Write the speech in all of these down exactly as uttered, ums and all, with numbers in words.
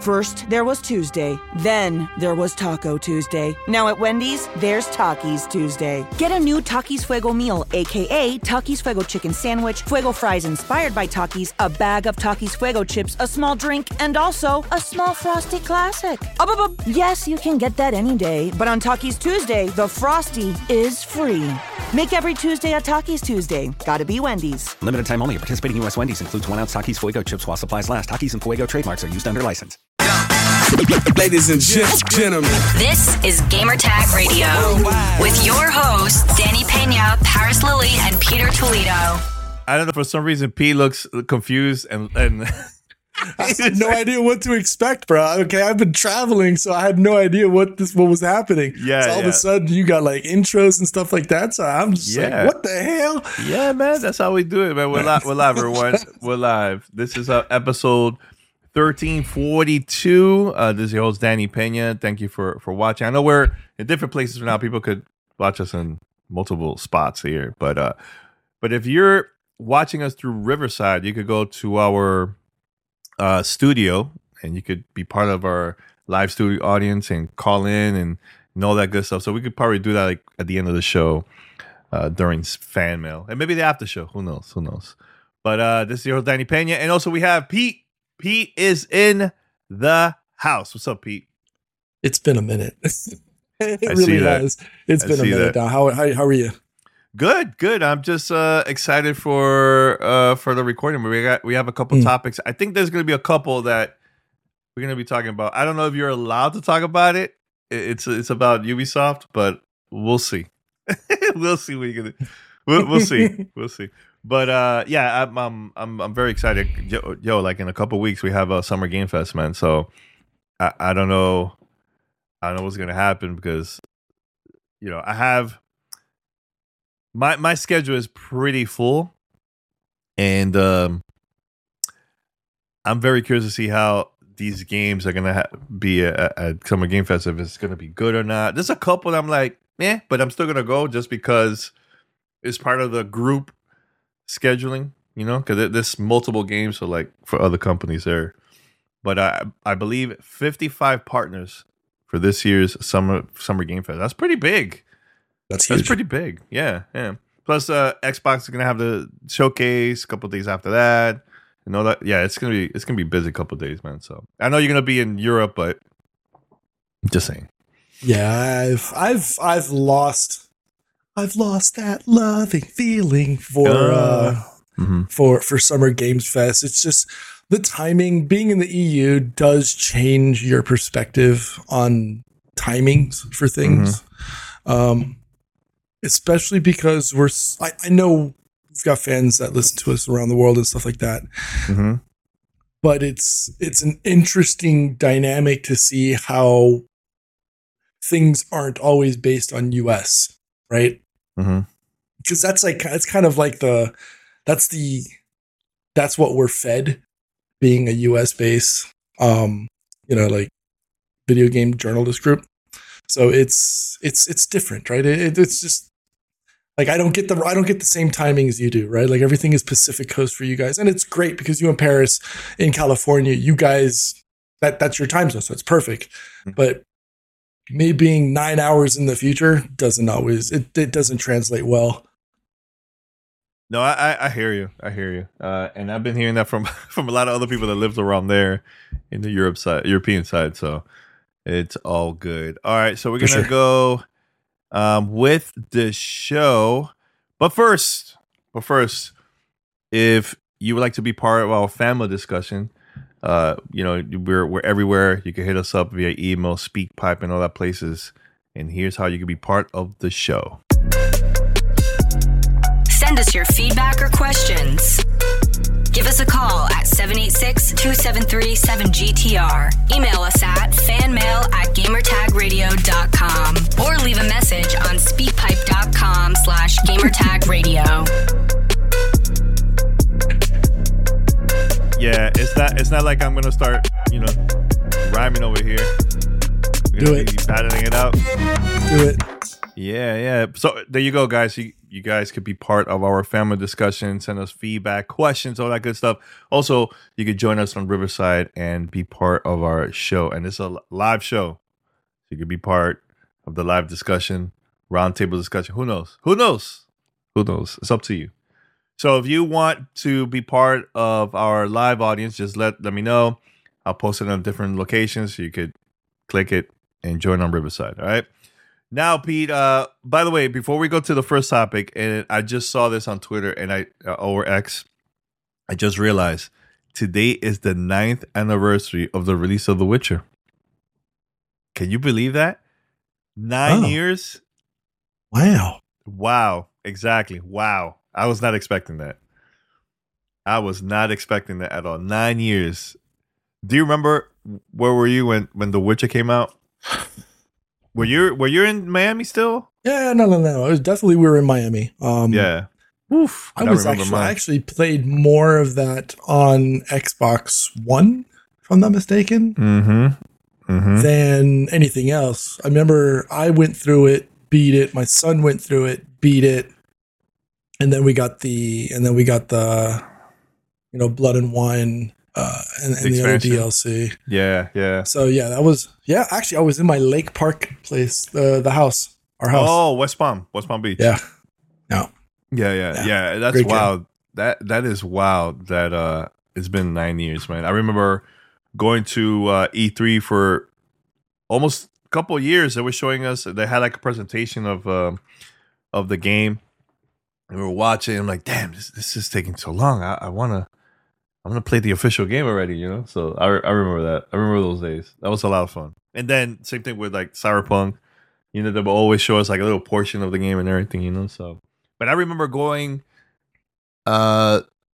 First, there was Tuesday. Then, there was Taco Tuesday. Now at Wendy's, there's Takis Tuesday. Get a new Takis Fuego meal, a k a. Takis Fuego chicken sandwich, Fuego fries inspired by Takis, a bag of Takis Fuego chips, a small drink, and also a small Frosty Classic. Up, up, up. Yes, you can get that any day, but on Takis Tuesday, the Frosty is free. Make every Tuesday a Takis Tuesday. Gotta be Wendy's. Limited time only. Participating U S Wendy's includes one ounce Takis Fuego chips while supplies last. Takis and Fuego trademarks are used under license. Ladies and gentlemen, this is Gamertag Radio with your hosts Danny Pena, Paris Lily, and Peter Toledo. I don't know, for some reason P looks confused and and I had no idea what to expect, bro. Okay, I've been traveling, so I had no idea what this what was happening. Yeah, so all yeah. of a sudden you got like intros and stuff like that. So I'm just Yeah. like, what the hell? yeah, man, that's how we do it, man. We're live, we're live, everyone. We're live. This is uh, episode thirteen forty-two. Uh, this is your host Danny Pena. Thank you for for watching. I know we're in different places now. People could watch us in multiple spots here, but uh, but if you're watching us through Riverside, you could go to our uh, studio and you could be part of our live studio audience and call in and, and all that good stuff. So we could probably do that like at the end of the show uh, during fan mail and maybe the after show. Who knows? Who knows? But uh, this is your host Danny Pena, and also we have Pete. Pete is in the house. What's up, Pete? It's been a minute. it I really see that. has. It's I been a see minute that. now. How, how how are you? Good, good. I'm just uh, excited for uh, for the recording. We got we have a couple Mm. topics. I think there's going to be a couple that we're going to be talking about. I don't know if you're allowed to talk about it. It- It's it's about Ubisoft, but we'll see. we'll see what you're gonna. We'll, we'll see. We'll see. But uh, yeah, I'm, I'm I'm I'm very excited. Yo, yo, like in a couple weeks we have a Summer Game Fest, man. So I, I don't know, I don't know what's gonna happen because you know I have my my schedule is pretty full, and um, I'm very curious to see how these games are gonna ha- be at, at Summer Game Fest. If it's gonna be good or not. There's a couple that I'm like, eh, but I'm still gonna go just because it's part of the group scheduling, you know, because there's multiple games for like for other companies there. But I I believe fifty-five partners for this year's summer summer game fest. That's pretty big. That's That's huge. pretty big. Yeah, yeah. Plus, uh, Xbox is gonna have the showcase a couple days after that. You know that? Yeah, it's gonna be it's gonna be busy a couple days, man. So I know you're gonna be in Europe, but just saying. Yeah, I've I've I've lost I've lost that loving feeling for uh, Uh, mhm. for for Summer Games Fest. It's just the timing. Being in the E U does change your perspective on timings for things. Um, especially because we're s- I, I know we've got fans that listen to us around the world and stuff like that. Mhm. But it's it's an interesting dynamic to see how things aren't always based on U S, right? Mhm. Because that's like it's kind of like the that's the that's what we're fed, being a U S based um you know like video game journalist group. So it's it's it's different, right? It, it- it's just like I don't get the I don't get the same timing as you do, right? Like everything is Pacific Coast for you guys, and it's great because you in Paris, in California, you guys that that's your time zone, so it's perfect. But me being nine hours in the future doesn't always it, it doesn't translate well. No, I, I I hear you. I hear you. Uh, and I've been hearing that from from a lot of other people that lives around there in the Europe side, European side. So it's all good. All right, so we're For gonna sure. go um, with the show. But first, but first, if you would like to be part of our family discussion, uh, you know we're we're everywhere. You can hit us up via email, SpeakPipe, and all that places. And here's how you can be part of the show. Send us your feedback or questions. Give us a call at seven eight six, two seven three, seven G T R. Email us at fanmail at gamertagradio dot com or leave a message on speakpipe.com slash gamertagradio. Yeah, it's not it's not like I'm gonna start, you know, rhyming over here. We're Do gonna it. be battling it out. Do it. Yeah, yeah. So there you go, guys. You, you guys could be part of our family discussion, send us feedback, questions, all that good stuff. Also, you could join us on Riverside and be part of our show. And it's a live show. You could be part of the live discussion, roundtable discussion. Who knows? Who knows? Who knows? It's up to you. So if you want to be part of our live audience, just let, let me know. I'll post it on different locations so you could click it and join on Riverside. All right. Now, Pete, uh, by the way, before we go to the first topic, and I just saw this on Twitter and I uh, or X, I just realized today is the ninth anniversary of the release of The Witcher. Can you believe that? Nine Oh. years? Wow. Wow. Exactly. Wow. I was not expecting that. I was not expecting that at all. Nine years. Do you remember where were you when, when The Witcher came out? Were you were you in Miami still? Yeah, no, no, no. It was definitely we were in Miami. Um, Yeah. Oof. I was actually I actually played more of that on Xbox One, if I'm not mistaken, Mm-hmm. Mm-hmm. than anything else. I remember I went through it, beat it. My son went through it, beat it, and then we got the and then we got the, you know, Blood and Wine uh, and, and the other Expansion. D L C. Yeah, yeah. So yeah, that was yeah. Actually, I was in my Lake Park place, the the house, our house. Oh, West Palm, West Palm Beach. Yeah, no, yeah, yeah, Yeah. yeah. That's Great game. wild. That that is wild. That uh, it's been nine years, man. I remember going to uh, E three for almost a couple of years. They were showing us. They had like a presentation of um of the game, and we were watching. I'm like, damn, this this is taking so long. I, I wanna. I'm gonna play the official game already, you know. So I I remember that. I remember those days. That was a lot of fun. And then same thing with like Cyberpunk. You know, they will always show us like a little portion of the game and everything, you know. So, but I remember going. Uh,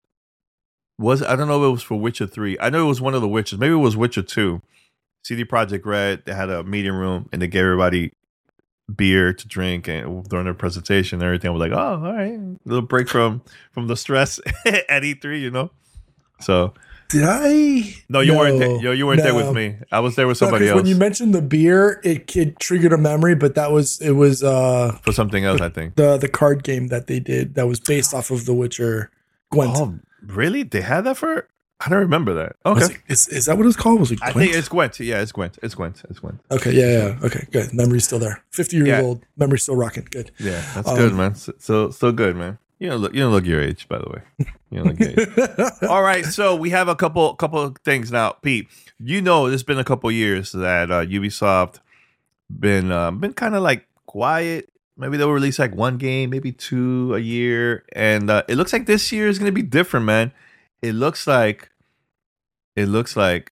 was I don't know if it was for Witcher three. I know it was one of the Witchers. Maybe it was Witcher two. C D Projekt Red. They had a meeting room and they gave everybody beer to drink and during their presentation and everything. I was like, oh, all right, a little break from from the stress at E three, you know. So did I? no, you No, weren't. There. You, you weren't there no. with me. I was there with No, somebody 'cause else when you mentioned the beer, it, it triggered a memory, but that was it was uh for something else. I think. the the card game that they did that was based off of The Witcher. Gwent. Oh, really? They had that for? I don't remember that. Was Okay, it- is is that what it's called? Was it I Gwent? think it's Gwent. Yeah, it's Gwent. It's Gwent. It's Gwent. Okay, yeah, yeah. Okay, good. Memory's still there. Fifty years Yeah. old. Memory's still rocking. Good. Yeah, that's Um, good, man. So, so so good, man. You don't look. You don't look your age, by the way. You don't look your age. All right, so we have a couple couple of things now, Pete. You know, it's been a couple years that uh, Ubisoft been uh, been kind of like quiet. Maybe they'll release like one game, maybe two a year, and uh, it looks like this year is going to be different, man. It looks like it looks like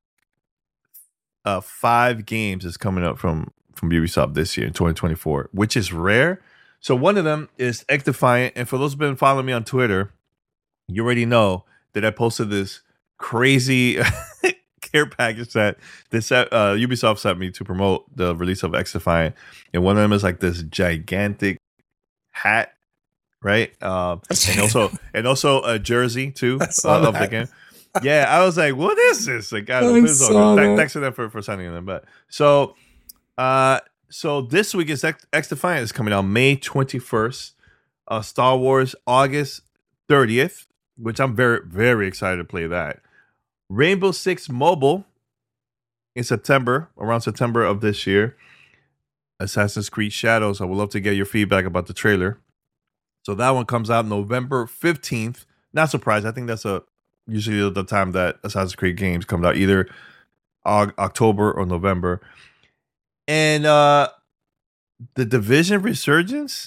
uh, five games is coming up from from Ubisoft this year in twenty twenty-four, which is rare. So one of them is X Defiant, and for those who've been following me on Twitter, you already know that I posted this crazy care package that this uh, Ubisoft sent me to promote the release of X Defiant, and one of them is like this gigantic hat, right? Um, and also and also a jersey too I uh, saw of the that. game. Yeah, I was like, "What is this?" Like, I don't know. I This is all saw good. Th- that. Thanks to them for, for sending them. But so, uh, so this week is X, X Defiant is coming out May twenty-first. Uh, Star Wars August thirtieth, which I'm very very excited to play that. Rainbow Six Mobile in September, around September of this year. Assassin's Creed Shadows. I would love to get your feedback about the trailer. So that one comes out November fifteenth. Not surprised. I think that's a usually the time that Assassin's Creed games come out, either Og- October or November. And uh the Division Resurgence,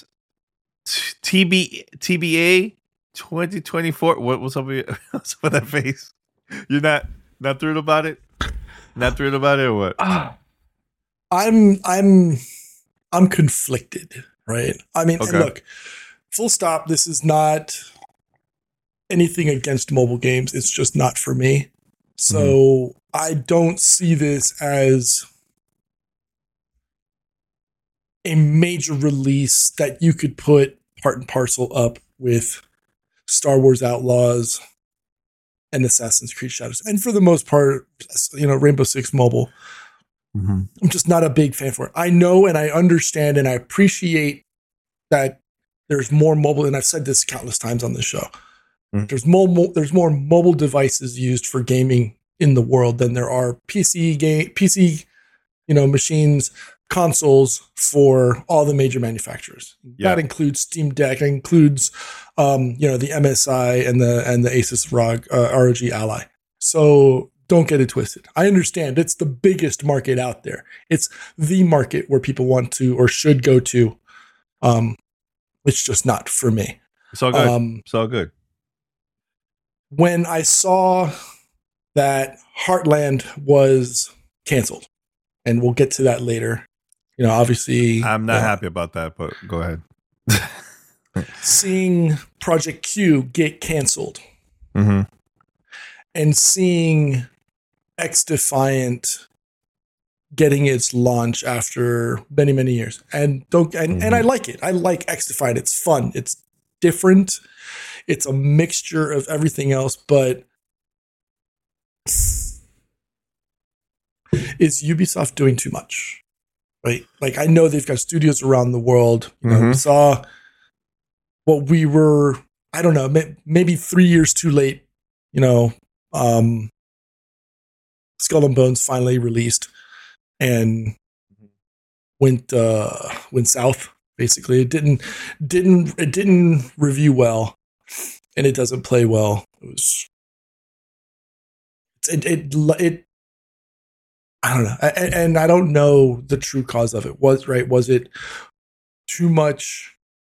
T B T B A twenty twenty-four. What what's up with, what's up with that face? You're not not thrilled about it? Not thrilled about it or what? I'm I'm I'm conflicted, right? I mean, and Okay. look, full stop. This is not anything against mobile games. It's just not for me. So Mm-hmm. I don't see this as a major release that you could put part and parcel up with Star Wars Outlaws and Assassin's Creed Shadows. And for the most part, you know, Rainbow Six Mobile. Mm-hmm. I'm just not a big fan for it. I know and I understand and I appreciate that there's more mobile, and I've said this countless times on this show. Mm. There's more, mo- there's more mobile devices used for gaming in the world than there are P C game, P C, you know, machines, consoles for all the major manufacturers. Yeah. That includes Steam Deck, it includes, um, you know, the M S I and the and the Asus R O G, uh, R O G Ally. So don't get it twisted. I understand it's the biggest market out there. It's the market where people want to or should go to. Um, it's just not for me. It's all good. Um, it's all good. When I saw that Heartland was canceled, and we'll get to that later. You know, obviously, I'm not uh, happy about that, but go ahead. Seeing Project Q get canceled, mm-hmm. and seeing X Defiant getting its launch after many, many years. And don't and, mm-hmm. and I like it. I like X Defiant. It's fun. It's different. It's a mixture of everything else, but is Ubisoft doing too much? Right? Like, I know they've got studios around the world. You know, mm-hmm. we saw what we were, I don't know, may, maybe three years too late, you know, um, Skull and Bones finally released and went uh, went south. Basically, it didn't didn't it didn't review well, and it doesn't play well. It was it it it. I don't know, and, and I don't know the true cause of it. Was right? Was it too much?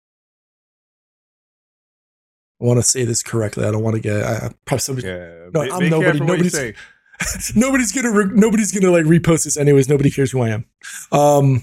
I want to say this correctly. I don't want to get. I, probably somebody. Yeah, no, be, I'm be nobody. Nobody's. nobody's gonna. Re- nobody's gonna like repost this anyways. Nobody cares who I am. Um,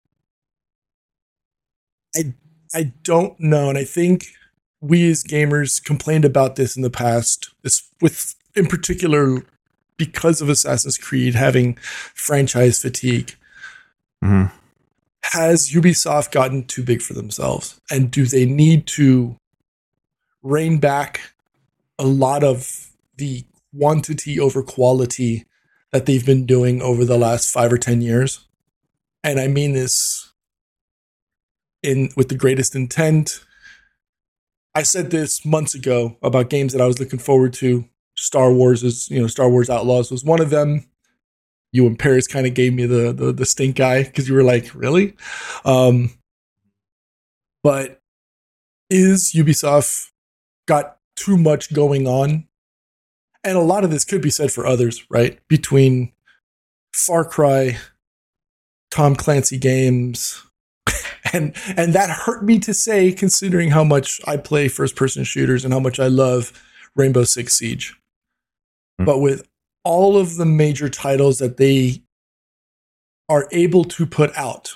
I I don't know, and I think we as gamers complained about this in the past. This with in particular because of Assassin's Creed having franchise fatigue. Mm-hmm. Has Ubisoft gotten too big for themselves, and do they need to rein back a lot of the quantity over quality that they've been doing over the last five or ten years? And I mean this in with the greatest intent. I said this months ago about games that I was looking forward to. Star Wars is, you know, Star Wars Outlaws was one of them. You and Paris kind of gave me the the, the stink eye because you were like, really? Um, but is Ubisoft got too much going on? And a lot of this could be said for others, right? Between Far Cry, Tom Clancy games, and and that hurt me to say, considering how much I play first-person shooters and how much I love Rainbow Six Siege. Mm-hmm. But with all of the major titles that they are able to put out,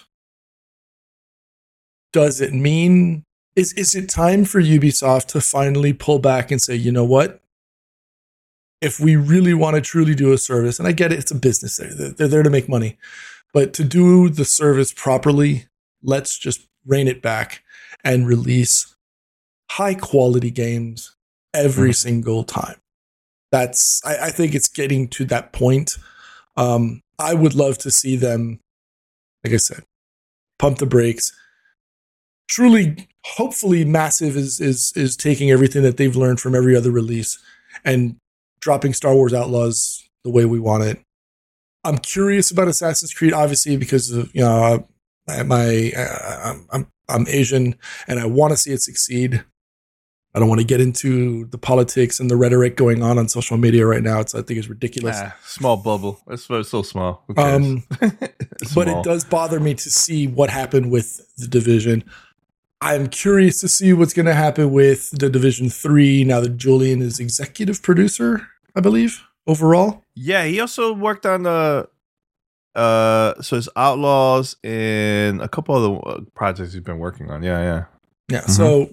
does it mean is is it time for Ubisoft to finally pull back and say, you know what? If we really want to truly do a service, and I get it, it's a business. They're, they're there to make money. But to do the service properly, let's just rein it back and release high quality games every mm-hmm. single time. That's, I, I think it's getting to that point. Um, I would love to see them, like I said, pump the brakes. Truly, hopefully, Massive is is is taking everything that they've learned from every other release and dropping Star Wars Outlaws the way we want it. I'm curious about Assassin's Creed, obviously, because of, you know, my, my uh, I'm I'm Asian and I want to see it succeed. I don't want to get into the politics and the rhetoric going on on social media right now. It's I think it's ridiculous. Ah, small bubble. It's, it's so small. Um, but it does bother me to see what happened with The Division. I'm curious to see what's going to happen with The Division three now that Julian is executive producer, I believe, overall. Yeah, he also worked on the uh, so his Outlaws and a couple other projects he's been working on. Yeah, yeah, yeah. Mm-hmm. So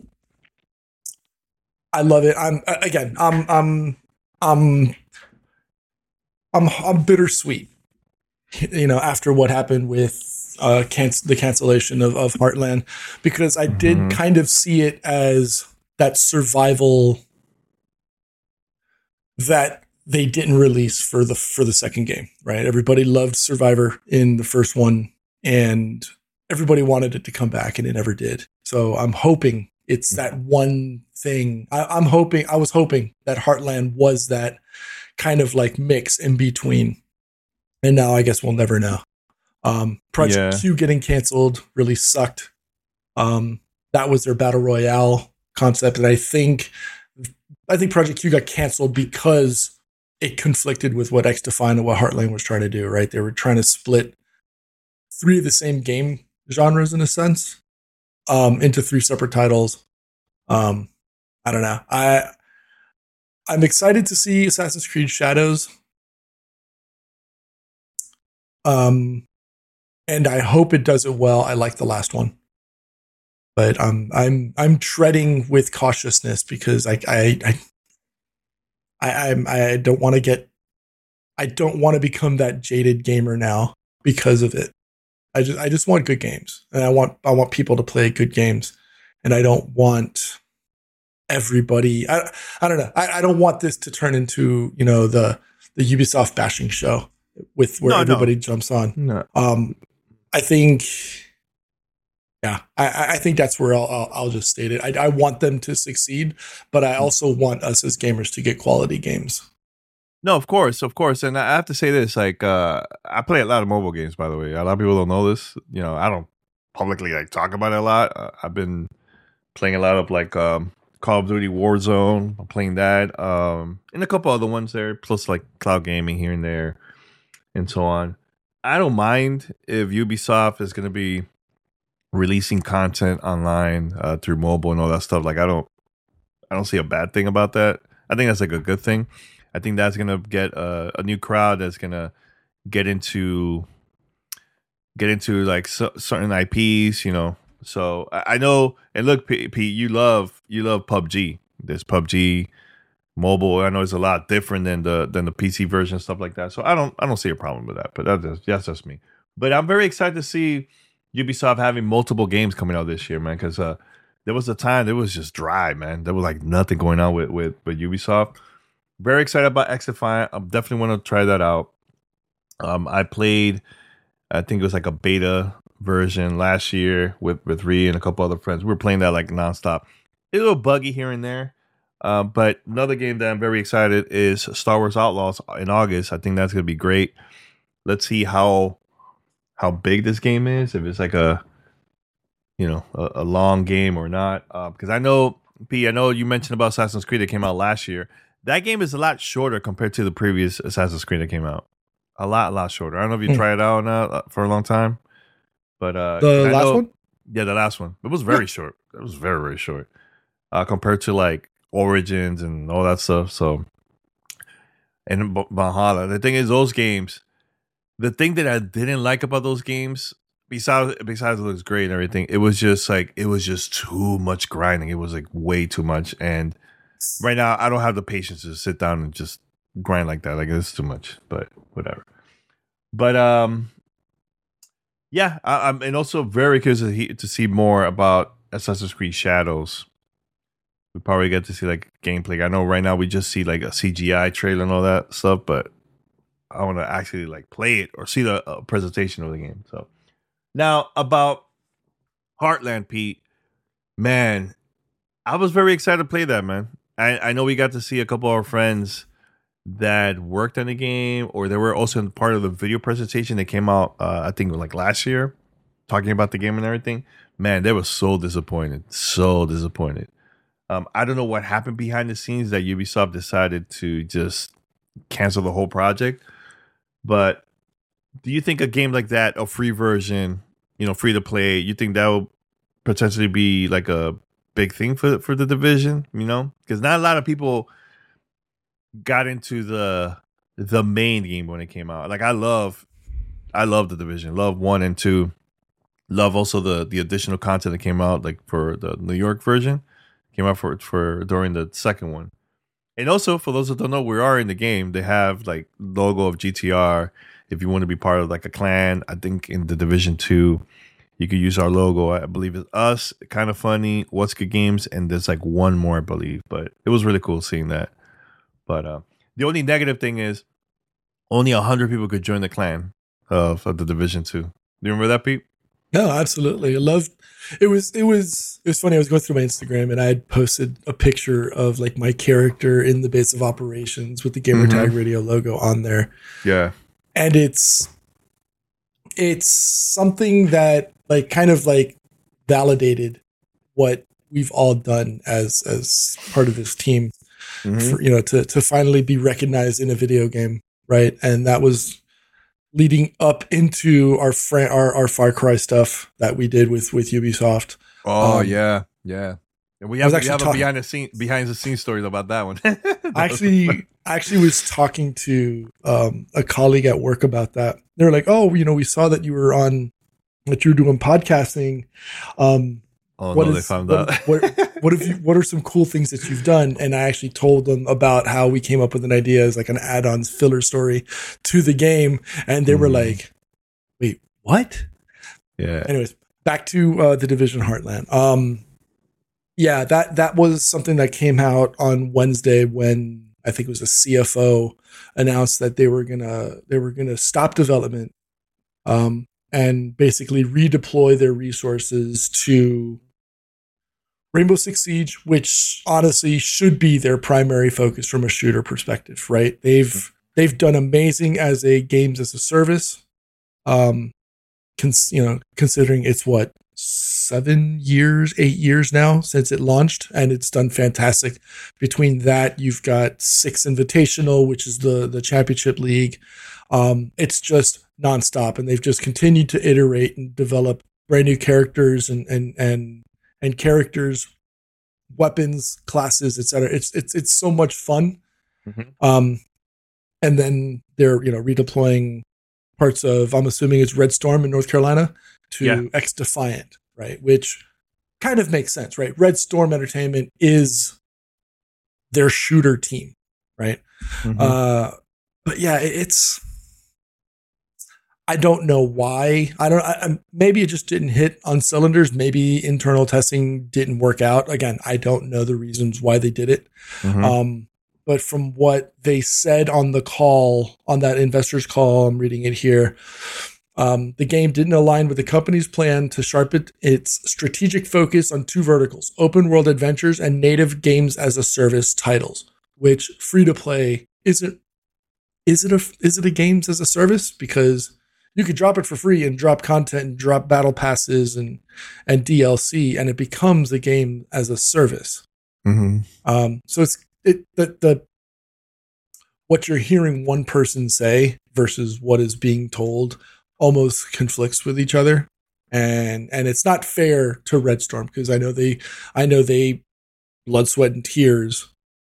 I love it. I'm again. I'm. I'm. I'm. I'm. I'm bittersweet. You know, after what happened with uh, canc- the cancellation of, of Heartland, because I did mm-hmm. kind of see it as that survival that they didn't release for the for the second game. Right? Everybody loved Survivor in the first one, and everybody wanted it to come back and it never did. So I'm hoping it's that one thing. I, I'm hoping, I was hoping that Heartland was that kind of like mix in between. And now I guess we'll never know. Um, Project Yeah. Q getting canceled really sucked. Um, that was their battle royale concept. And I think, I think Project Q got canceled because it conflicted with what X-Defiant and what Heartland was trying to do, right? They were trying to split three of the same game genres in a sense, um, into three separate titles. Um, I don't know. I, I'm excited to see Assassin's Creed Shadows. Um, and I hope it does it well. I like the last one, but um, I'm I'm treading with cautiousness because I I I I, I'm, I don't want to get I don't want to become that jaded gamer now because of it. I just I just want good games, and I want I want people to play good games, and I don't want everybody. I I don't know. I, I don't want this to turn into, you know, the the Ubisoft bashing show with where No, no. everybody jumps on. No. Um, I think, yeah, I, I think that's where I'll, I'll, I'll just state it. I, I want them to succeed, but I also want us as gamers to get quality games. No, of course, of course. And I have to say this, like, uh, I play a lot of mobile games, by the way. A lot of people don't know this. You know, I don't publicly, like, talk about it a lot. Uh, I've been playing a lot of, like, um, Call of Duty Warzone. I'm playing that. Um, and a couple other ones there, plus, like, cloud gaming here and there, and so on. I don't mind if Ubisoft is going to be releasing content online uh, through mobile and all that stuff. Like, I don't, I don't see a bad thing about that. I think that's like a good thing. I think that's gonna get a, a new crowd that's gonna get into, get into like so, certain I Ps, you know. So I, I know. And look, Pete, P, you love you love P U B G. This P U B G mobile. I know it's a lot different than the than the P C version, stuff like that. So I don't I don't see a problem with that. But that's just, that's just me. But I'm very excited to see Ubisoft having multiple games coming out this year, man. Because uh, there was a time there was just dry, man. There was like nothing going on with with, with Ubisoft. Very excited about X-Defiant. I definitely want to try that out. Um, I played, I think it was like a beta version last year with with Ree and a couple other friends. We were playing that like nonstop. It's a little buggy here and there. Uh, but another game that I'm very excited is Star Wars Outlaws in August. I think that's going to be great. Let's see how how big this game is. If it's like a, you know, a, a long game or not. Because uh, I know, P, I know you mentioned about Assassin's Creed that came out last year. That game is a lot shorter compared to the previous Assassin's Creed that came out. A lot, a lot shorter. I don't know if you Hmm. tried it out or not for a long time. But uh, The I last know- one? Yeah, the last one. It was very short. It was very, very short. Uh, compared to like Origins and all that stuff. So, and B- Valhalla. The thing is, those games, the thing that I didn't like about those games, besides besides it looks great and everything, it was just like it was just too much grinding. It was like way too much. And right now, I don't have the patience to sit down and just grind like that. Like it's too much. But whatever. But um, yeah, I, I'm and also very curious to, he, to see more about Assassin's Creed Shadows. We probably get to see like gameplay. I know right now we just see like a C G I trailer and all that stuff, but I want to actually like play it or see the uh, presentation of the game. So now about Heartland, Pete, man, I was very excited to play that, man. I, I know we got to see a couple of our friends that worked on the game, or they were also part of the video presentation that came out, uh, I think like last year, talking about the game and everything. Man, they were so disappointed, so disappointed. Um, I don't know what happened behind the scenes that Ubisoft decided to just cancel the whole project. But do you think a game like that, a free version, you know, free to play, you think that will potentially be like a big thing for for the Division? You know, because not a lot of people got into the the main game when it came out. Like I love, I love the Division, love one and two, love also the the additional content that came out like for the New York version. Came out for for during the second one. And also, for those that don't know, we are in the game. They have like logo of G T R. If you want to be part of like a clan, I think in the Division two, you could use our logo. I believe it's us, Kind of Funny, What's Good Games, and there's like one more, I believe. But it was really cool seeing that. But uh, the only negative thing is only one hundred people could join the clan of, of the Division two. Do you remember that, Pete? No, absolutely. I loved it was it was it was funny. I was going through my Instagram and I had posted a picture of like my character in the base of operations with the Gamertag Mm-hmm. Radio logo on there. Yeah. And it's it's something that like kind of like validated what we've all done as as part of this team. Mhm. For, you know, to to finally be recognized in a video game, right? And that was leading up into our fr- our our Far Cry stuff that we did with with Ubisoft. Oh Um, yeah, yeah. And we I was have we actually have a talking- behind the scene behind the scenes stories about that one. I actually I actually was talking to um, a colleague at work about that. They were like, "Oh, you know, we saw that you were on that you were doing podcasting. Um, oh what no, they is- found what- out. what- what have you? What are some cool things that you've done?" And I actually told them about how we came up with an idea as like an add-on filler story to the game, and they were Mm. like, "Wait, what?" Yeah. Anyways, back to uh, the Division Heartland. Um, yeah, that that was something that came out on Wednesday when I think it was a C F O announced that they were gonna they were gonna stop development, um, and basically redeploy their resources to Rainbow Six Siege, which honestly should be their primary focus from a shooter perspective, right? They've they've done amazing as a games as a service. Um, cons- you know, considering it's what seven years, eight years now since it launched, and it's done fantastic. Between that, you've got Six Invitational, which is the the championship league. Um, it's just nonstop, and they've just continued to iterate and develop brand new characters and and and and characters, weapons, classes, et cetera. It's it's it's so much fun. Mhm. Um, and then they're you know redeploying parts of, I'm assuming it's Red Storm in North Carolina to Yeah. X Defiant, right? Which kind of makes sense, right? Red Storm Entertainment is their shooter team, right? Mhm. Uh, but yeah, it, it's. I don't know why. I don't. I, I- maybe it just didn't hit on cylinders. Maybe internal testing didn't work out. Again, I don't know the reasons why they did it. Mhm. Um, but from what they said on the call, on that investors call, I'm reading it here. Um, the game didn't align with the company's plan to sharpen its strategic focus on two verticals: open world adventures and native games as a service titles. Which free to play isn't. Is it a is it a games as a service? Because you could drop it for free and drop content and drop battle passes and and D L C, and it becomes a game as a service. Mhm. Um, so it's it the the what you're hearing one person say versus what is being told almost conflicts with each other, and and it's not fair to Red Storm because I know they I know they blood, sweat, and tears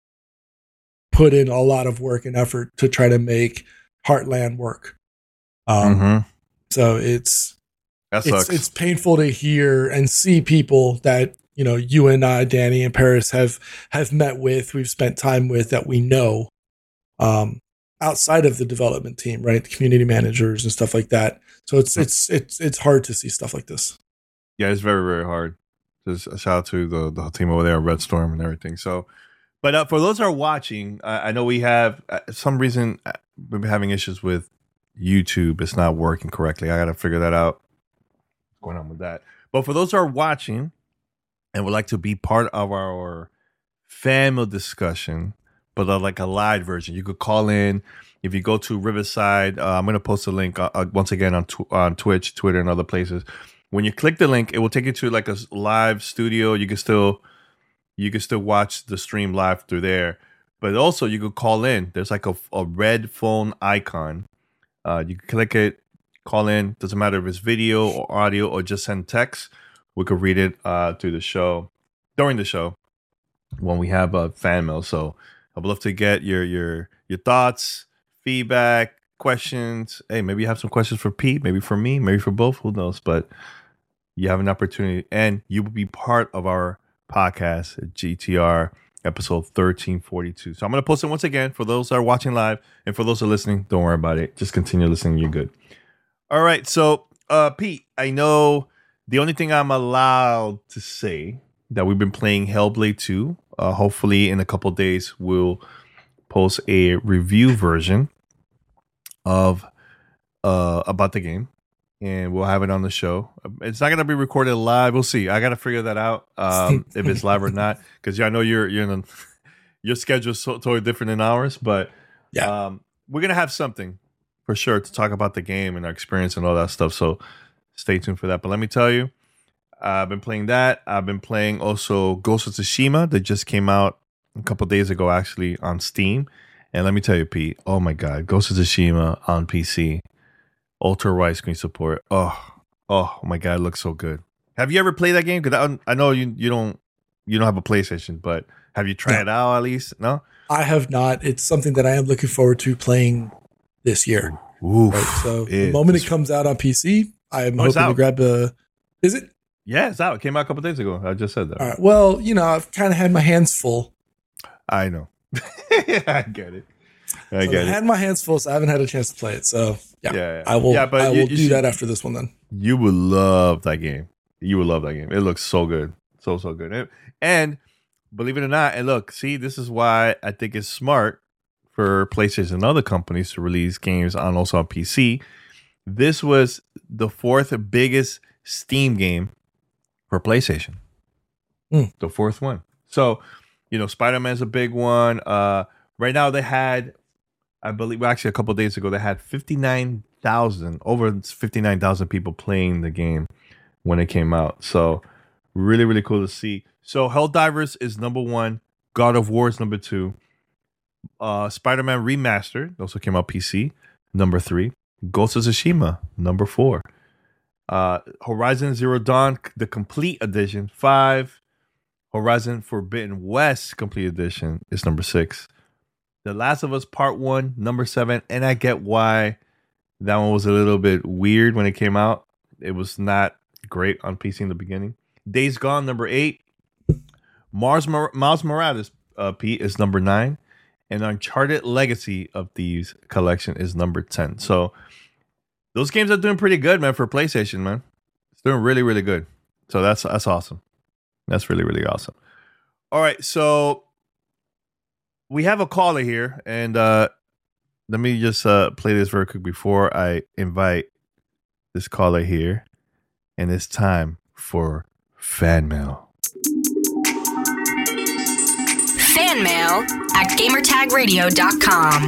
put in a lot of work and effort to try to make Heartland work. Um, Mhm. So it's That it's sucks. it's painful to hear and see people that you know you and I, Danny and Paris have have met with, we've spent time with, that we know um, outside of the development team, right? The community managers and stuff like that. So it's it's it's it's hard to see stuff like this. Yeah, it's very, very hard. Just a shout out to the, the team over there, Red Storm and everything. So, but uh, for those who are watching, I, I know we have uh, some reason uh, we've been having issues with YouTube. It's not working correctly. I got to figure that out. What's going on with that? But for those who are watching and would like to be part of our family discussion, but uh, like a live version, you could call in. If you go to Riverside, uh, I'm going to post a link uh, uh, once again on tw- on Twitch, Twitter, and other places. When you click the link, it will take you to like a s- live studio. You can still you can still watch the stream live through there, but also you could call in. There's like a, a red phone icon. Uh, you can click it, call in. Doesn't matter if it's video or audio or just send text. We could read it uh, through the show during the show when we have a fan mail. So I'd love to get your your your thoughts, feedback, questions. Hey, maybe you have some questions for Pete, maybe for me, maybe for both. Who knows? But you have an opportunity, and you will be part of our podcast, G T R episode thirteen forty-two. So I'm going to post it once again for those that are watching live, and for those who are listening, don't worry about it. Just continue listening. You're good. All right. So, uh, Pete, I know the only thing I'm allowed to say that we've been playing Hellblade two. Uh, hopefully, in a couple of days, we'll post a review version of uh, about the game. and we'll have it on the show. It's not gonna be recorded live. We'll see. I gotta figure that out um, if it's live or not, because I know you're you're in a, your schedule's so, totally different than ours. But Yeah. um, we're gonna have something for sure to talk about the game and our experience and all that stuff. So stay tuned for that. But let me tell you, I've been playing that. I've been playing also Ghost of Tsushima that just came out a couple days ago, actually, on Steam. And let me tell you, Pete, oh my God, Ghost of Tsushima on P C, ultra widescreen support. Oh, oh my God, it looks so good. Have you ever played that game? Because I, I know you you don't you don't have a PlayStation, but have you tried No. it out at least? No. I have not. It's something that I am looking forward to playing this year. Ooh. Right? So the it moment is- it comes out on P C, I'm Oh, it's hoping to out. grab a. Is it? Yeah, it's out. It came out a couple days ago. I just said that. All right. Well, you know, I've kind of had my hands full. I know. I get it. I So get I've it. had my hands full, so I haven't had a chance to play it. So yeah, Yeah, yeah. I will. Yeah, but I you- will you do should- that after this one. Then You would love that game. You would love that game. It looks so good. So, so good. And, and believe it or not, and look, see, this is why I think it's smart for PlayStation and other companies to release games on also on P C. This was the fourth biggest Steam game for PlayStation. Hmm. The fourth one. So, you know, Spider-Man's a big one. Uh, right now they had, I believe, well, actually a couple of days ago, they had fifty-nine thousand, over fifty-nine thousand people playing the game when it came out. So really, really cool to see. So Helldivers is number one. God of War is number two. Uh, Spider-Man Remastered also came out P C, number three. Ghost of Tsushima, number four. Uh, Horizon Zero Dawn, the complete edition, five. Horizon Forbidden West complete edition is number six. The Last of Us Part One, number seven, and I get why that one was a little bit weird when it came out. It was not great on P C in the beginning. Days Gone, number eight. Mars Mor- Miles Morales, uh, Pete, is number nine, and Uncharted Legacy of Thieves collection is number ten. So those games are doing pretty good, man, for PlayStation, man. It's doing really, really good. So that's that's awesome. That's really, really awesome. All right, so we have a caller here, and uh, let me just uh, play this very quick before I invite this caller here. And it's time for fan mail. Fan mail at gamertag radio dot com.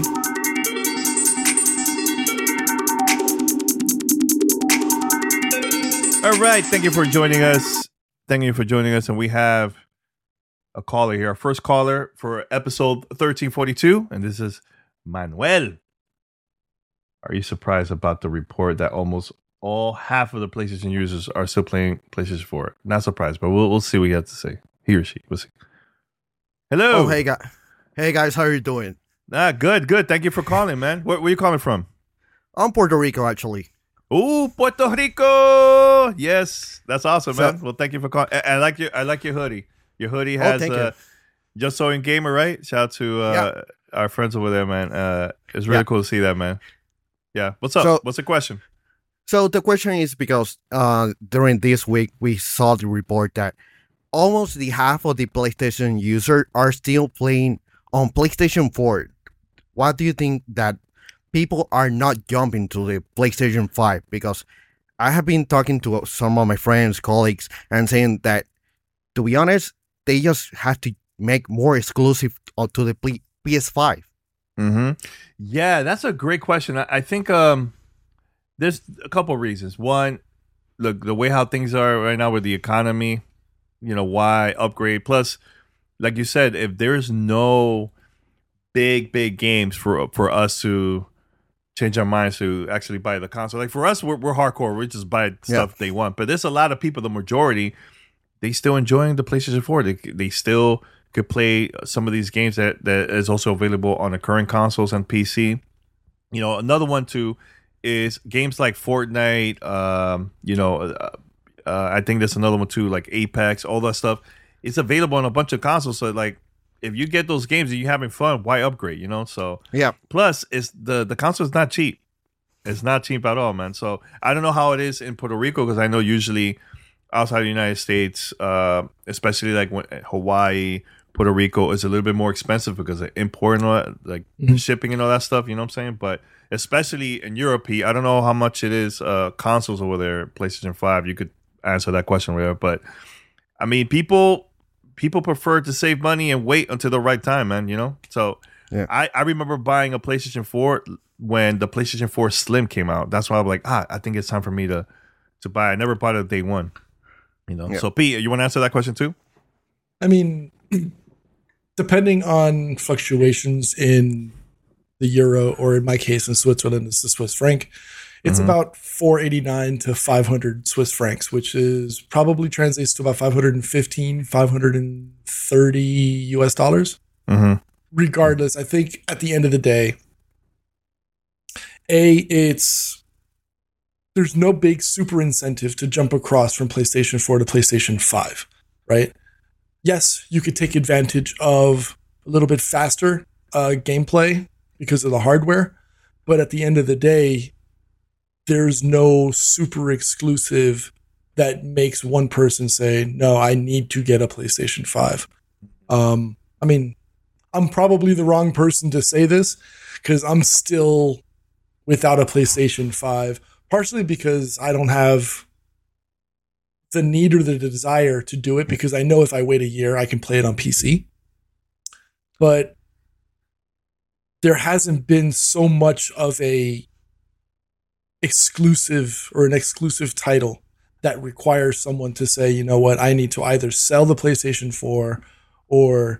All right, thank you for joining us. Thank you for joining us, and we have a caller here. Our first caller for episode thirteen forty-two, and this is Manuel. Are you surprised about the report that almost all half of the PlayStation users are still playing PlayStation four? Not surprised, but we'll we'll see what he has to say. He or she. We'll see. Hello. Oh, hey guys. Hey guys, how are you doing? Ah, good, good. Thank you for calling, man. Where, where are you calling from? I'm Puerto Rico, actually. Oh, Puerto Rico! Yes, that's awesome, So- man. Well, thank you for calling. I, I like your I like your hoodie. Your hoodie has thank uh, Just So in Gamer, right? Shout out to uh, our friends over there, man. Uh, it's really Yeah. cool to see that, man. Yeah. What's up? So- What's the question? So the question is because uh, during this week we saw the report that almost the half of the PlayStation users are still playing on PlayStation four. Why do you think that people are not jumping to the PlayStation five? Because I have been talking to some of my friends, colleagues, and saying that, to be honest, they just have to make more exclusive to the P- P S five. Mm-hmm. Yeah, that's a great question. I, I think um, there's a couple reasons. One, look, the way how things are right now with the economy, you know, why upgrade? Plus, like you said, if there's no big, big games for for us to change our minds to actually buy the console. Like for us, we're, we're hardcore. We just buy stuff they want. But there's a lot of people, the majority, they still enjoying the PlayStation four. They they still could play some of these games that, that is also available on the current consoles and P C. You know, another one too is games like Fortnite. Um, you know, uh, uh, I think there's another one too, like Apex, all that stuff. It's available on a bunch of consoles. So like, if you get those games and you're having fun, why upgrade? You know, so Yeah. Plus, it's the the console is not cheap. It's not cheap at all, man. So I don't know how it is in Puerto Rico because I know usually outside the United States, uh, especially like when, Hawaii, Puerto Rico is a little bit more expensive because of import and all that, like Mhm. shipping and all that stuff. You know what I'm saying? But especially in Europe, I don't know how much it is uh, consoles over there. PlayStation five, you could answer that question there. But I mean, people people prefer to save money and wait until the right time, man. You know, so Yeah. I I remember buying a PlayStation four when the PlayStation four Slim came out. That's why I'm like, ah, I think it's time for me to to buy. I never bought it day one. You know, Yeah. so Pete, you want to answer that question too? I mean, depending on fluctuations in the euro, or in my case in Switzerland, it's the Swiss franc, it's Mhm. about four eighty-nine to five hundred Swiss francs, which is probably translates to about five hundred fifteen, five hundred thirty U S dollars. Mm-hmm. Regardless, I think at the end of the day, A, it's there's no big super incentive to jump across from PlayStation four to PlayStation five, right? Yes, you could take advantage of a little bit faster uh, gameplay because of the hardware, but at the end of the day, there's no super exclusive that makes one person say, no, I need to get a PlayStation five. Um, I mean, I'm probably the wrong person to say this because I'm still without a PlayStation five, partially because I don't have the need or the desire to do it, because I know if I wait a year, I can play it on P C. But there hasn't been so much of a exclusive or an exclusive title that requires someone to say, you know what, I need to either sell the PlayStation four, or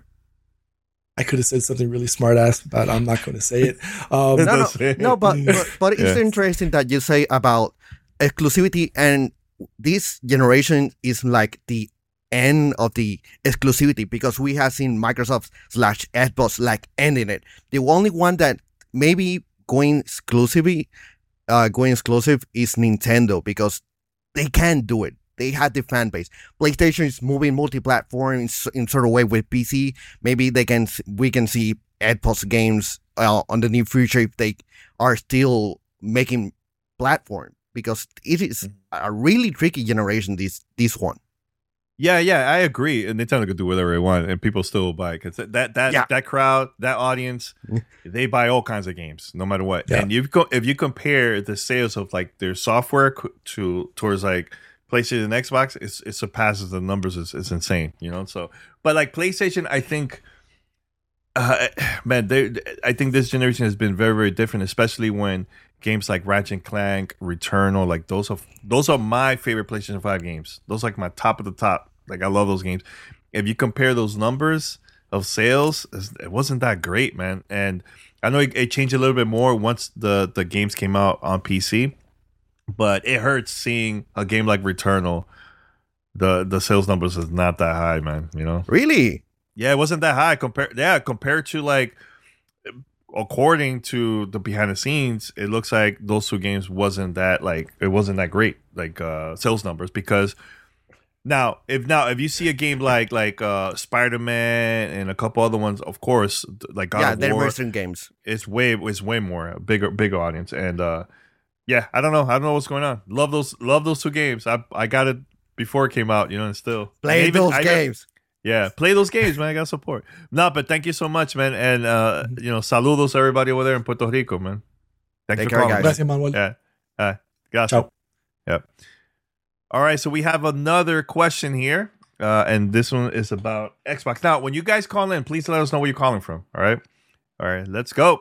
I could have said something really smart ass, but I'm not going to say it. Um, No, no, That's it. no, but but, but it's Yeah. interesting that you say about exclusivity, and this generation is like the end of the exclusivity, because we have seen Microsoft slash Xbox like ending it. The only one that maybe going exclusively, uh, going exclusive is Nintendo, because they can't do it. They had the fan base. PlayStation is moving multi-platform in, s- in sort of way with P C. Maybe they can s- we can see Xbox games uh, on the near future if they are still making platform, because it is a really tricky generation. This this one. Yeah, yeah, I agree. And Nintendo could do whatever they want, and people still will buy because that that Yeah. that crowd, that audience, they buy all kinds of games, no matter what. Yeah. And you go if you compare the sales of like their software co- to towards like PlayStation and Xbox, it's, it surpasses the numbers. It's, it's insane, you know. So, but like PlayStation, I think, uh, man, they, I think this generation has been very, very different, especially when games like Ratchet and Clank, Returnal, like those are those are my favorite PlayStation five games. Those are like my top of the top. Like I love those games. If you compare those numbers of sales, it's- it wasn't that great, man. And I know it, it changed a little bit more once the the games came out on P C, but it hurts seeing a game like Returnal. The the sales numbers is not that high, man. You know. Really? Yeah, it wasn't that high compared. Yeah, compared to like, according to the behind the scenes, it looks like those two games wasn't that like it wasn't that great like uh sales numbers. Because now if now if you see a game like like uh Spider-Man and a couple other ones, of course, th- like God yeah, of they're War, Western games. it's way it's way more a bigger bigger audience. And uh yeah, I don't know, I don't know what's going on. Love those love those two games. I I got it before it came out, you know, and still Play I even- those I even- games. Yeah, play those games, man. I got support. No, but thank you so much, man. And uh, you know, saludos to everybody over there in Puerto Rico, man. Thanks Take for care, calling. guys. Gracias, Manuel. Yeah. Uh, gracias. Ciao. Yep. All right, so we have another question here, uh, and this one is about Xbox. Now, when you guys call in, please let us know where you're calling from. All right. All right, let's go.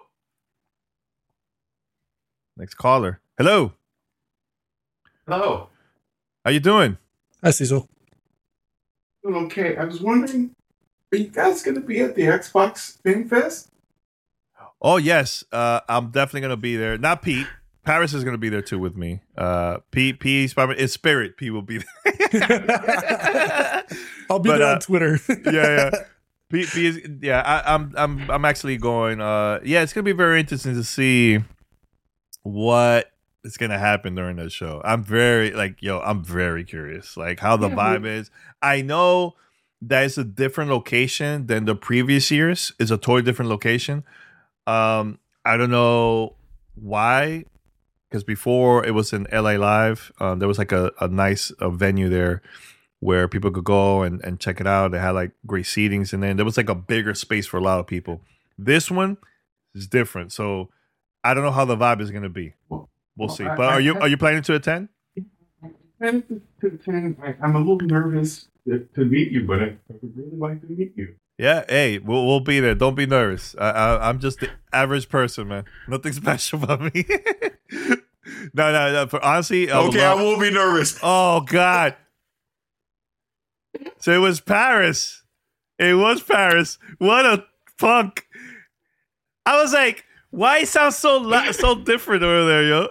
Next caller. Hello. Hello. How you doing? Hi, Cecil. Doing okay. I was wondering, are you guys going to be at the Xbox Film Fest? Oh yes, uh, I'm definitely gonna be there. Not Pete. Paris is gonna be there too with me. Uh, Pete, Pete, probably in spirit. Pete will be there. I'll be But, there uh, on Twitter. yeah, yeah. Pete, Pete is, yeah. I, I'm, I'm, I'm actually going. Uh, yeah, it's gonna be very interesting to see what is gonna happen during that show. I'm very like, yo, I'm very curious, like how the Yeah, vibe is. I know that it's a different location than the previous years. It's a totally different location. Um, I don't know why, because before it was in L A Live. Um, there was like a, a nice uh venue there where people could go and, and check it out. They had like great seatings, and then there was like a bigger space for a lot of people. This one is different, so I don't know how the vibe is going to be. We'll well, see. I, but are I, you are you planning to attend? I, I'm a little nervous to, to meet you, but I, I would really like to meet you. Yeah, hey, we'll we'll be there. Don't be nervous. I, I I'm just the average person, man. Nothing special about me. no, no, no. For, honestly, I okay, love... I will be nervous. Oh God. So it was Paris. It was Paris. What a punk! I was like, why he sounds so la- so different over there, yo?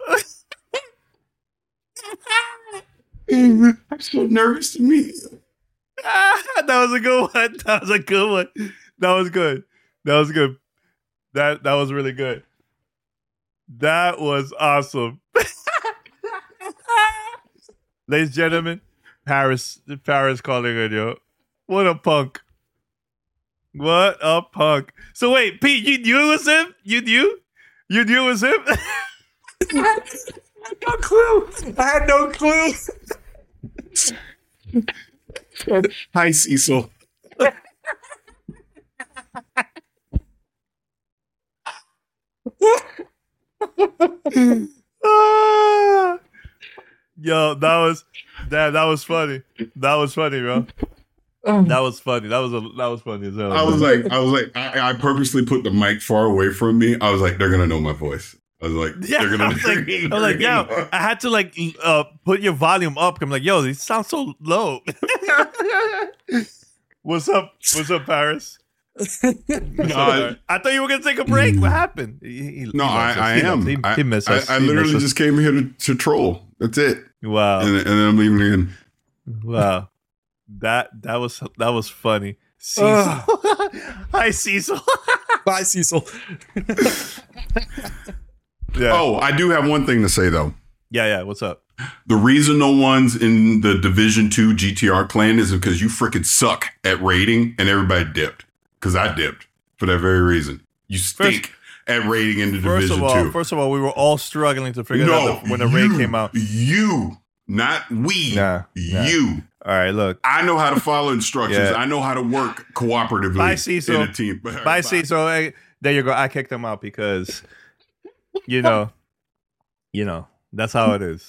I'm so nervous to meet you. Ah, that was a good one. That was a good one. That was good. That was good. That that was really good. That was awesome. Ladies and gentlemen, Paris, Paris calling it, yo. What a punk. What a punk. So wait, Pete, you knew it was him? You knew? You knew it was him? I had no clue. I had no clue. Hi, Cecil. ah, yo, that was that that was funny. That was funny, bro. That was funny. That was a that was funny as hell. I was like, I was like, I, I purposely put the mic far away from me. I was like, they're gonna know my voice. I was like, yeah, they're gonna. I was like, I was like, yo, I had to like uh, put your volume up. I'm like, yo, these sound so low. What's up? What's up, Paris? no, I, I thought you were gonna take a break. What happened? He, he, no, he I, I he am. He, I, he missed us. I, I he literally missed just came here to, to troll. That's it. Wow. And, and then I'm leaving again. Wow. That that was that was funny. Cecil. Uh, Hi, Cecil. Bye, Cecil. yeah. Oh, I do have one thing to say though. Yeah, yeah. What's up? The reason no one's in the Division Two G T R clan is because you freaking suck at raiding, and everybody dipped. Because I dipped for that very reason. You stink first, at raiding in the first Division of all, Two. First of all, we were all struggling to figure no, out the, when the raid you, came out. You, not we. Nah, you. Nah. All right, look. I know how to follow instructions. yeah. I know how to work cooperatively Bye, Cecil. in a team. Bye, Bye. Cecil. Hey, there you go. I kicked him out because, you know, you know, that's how it is.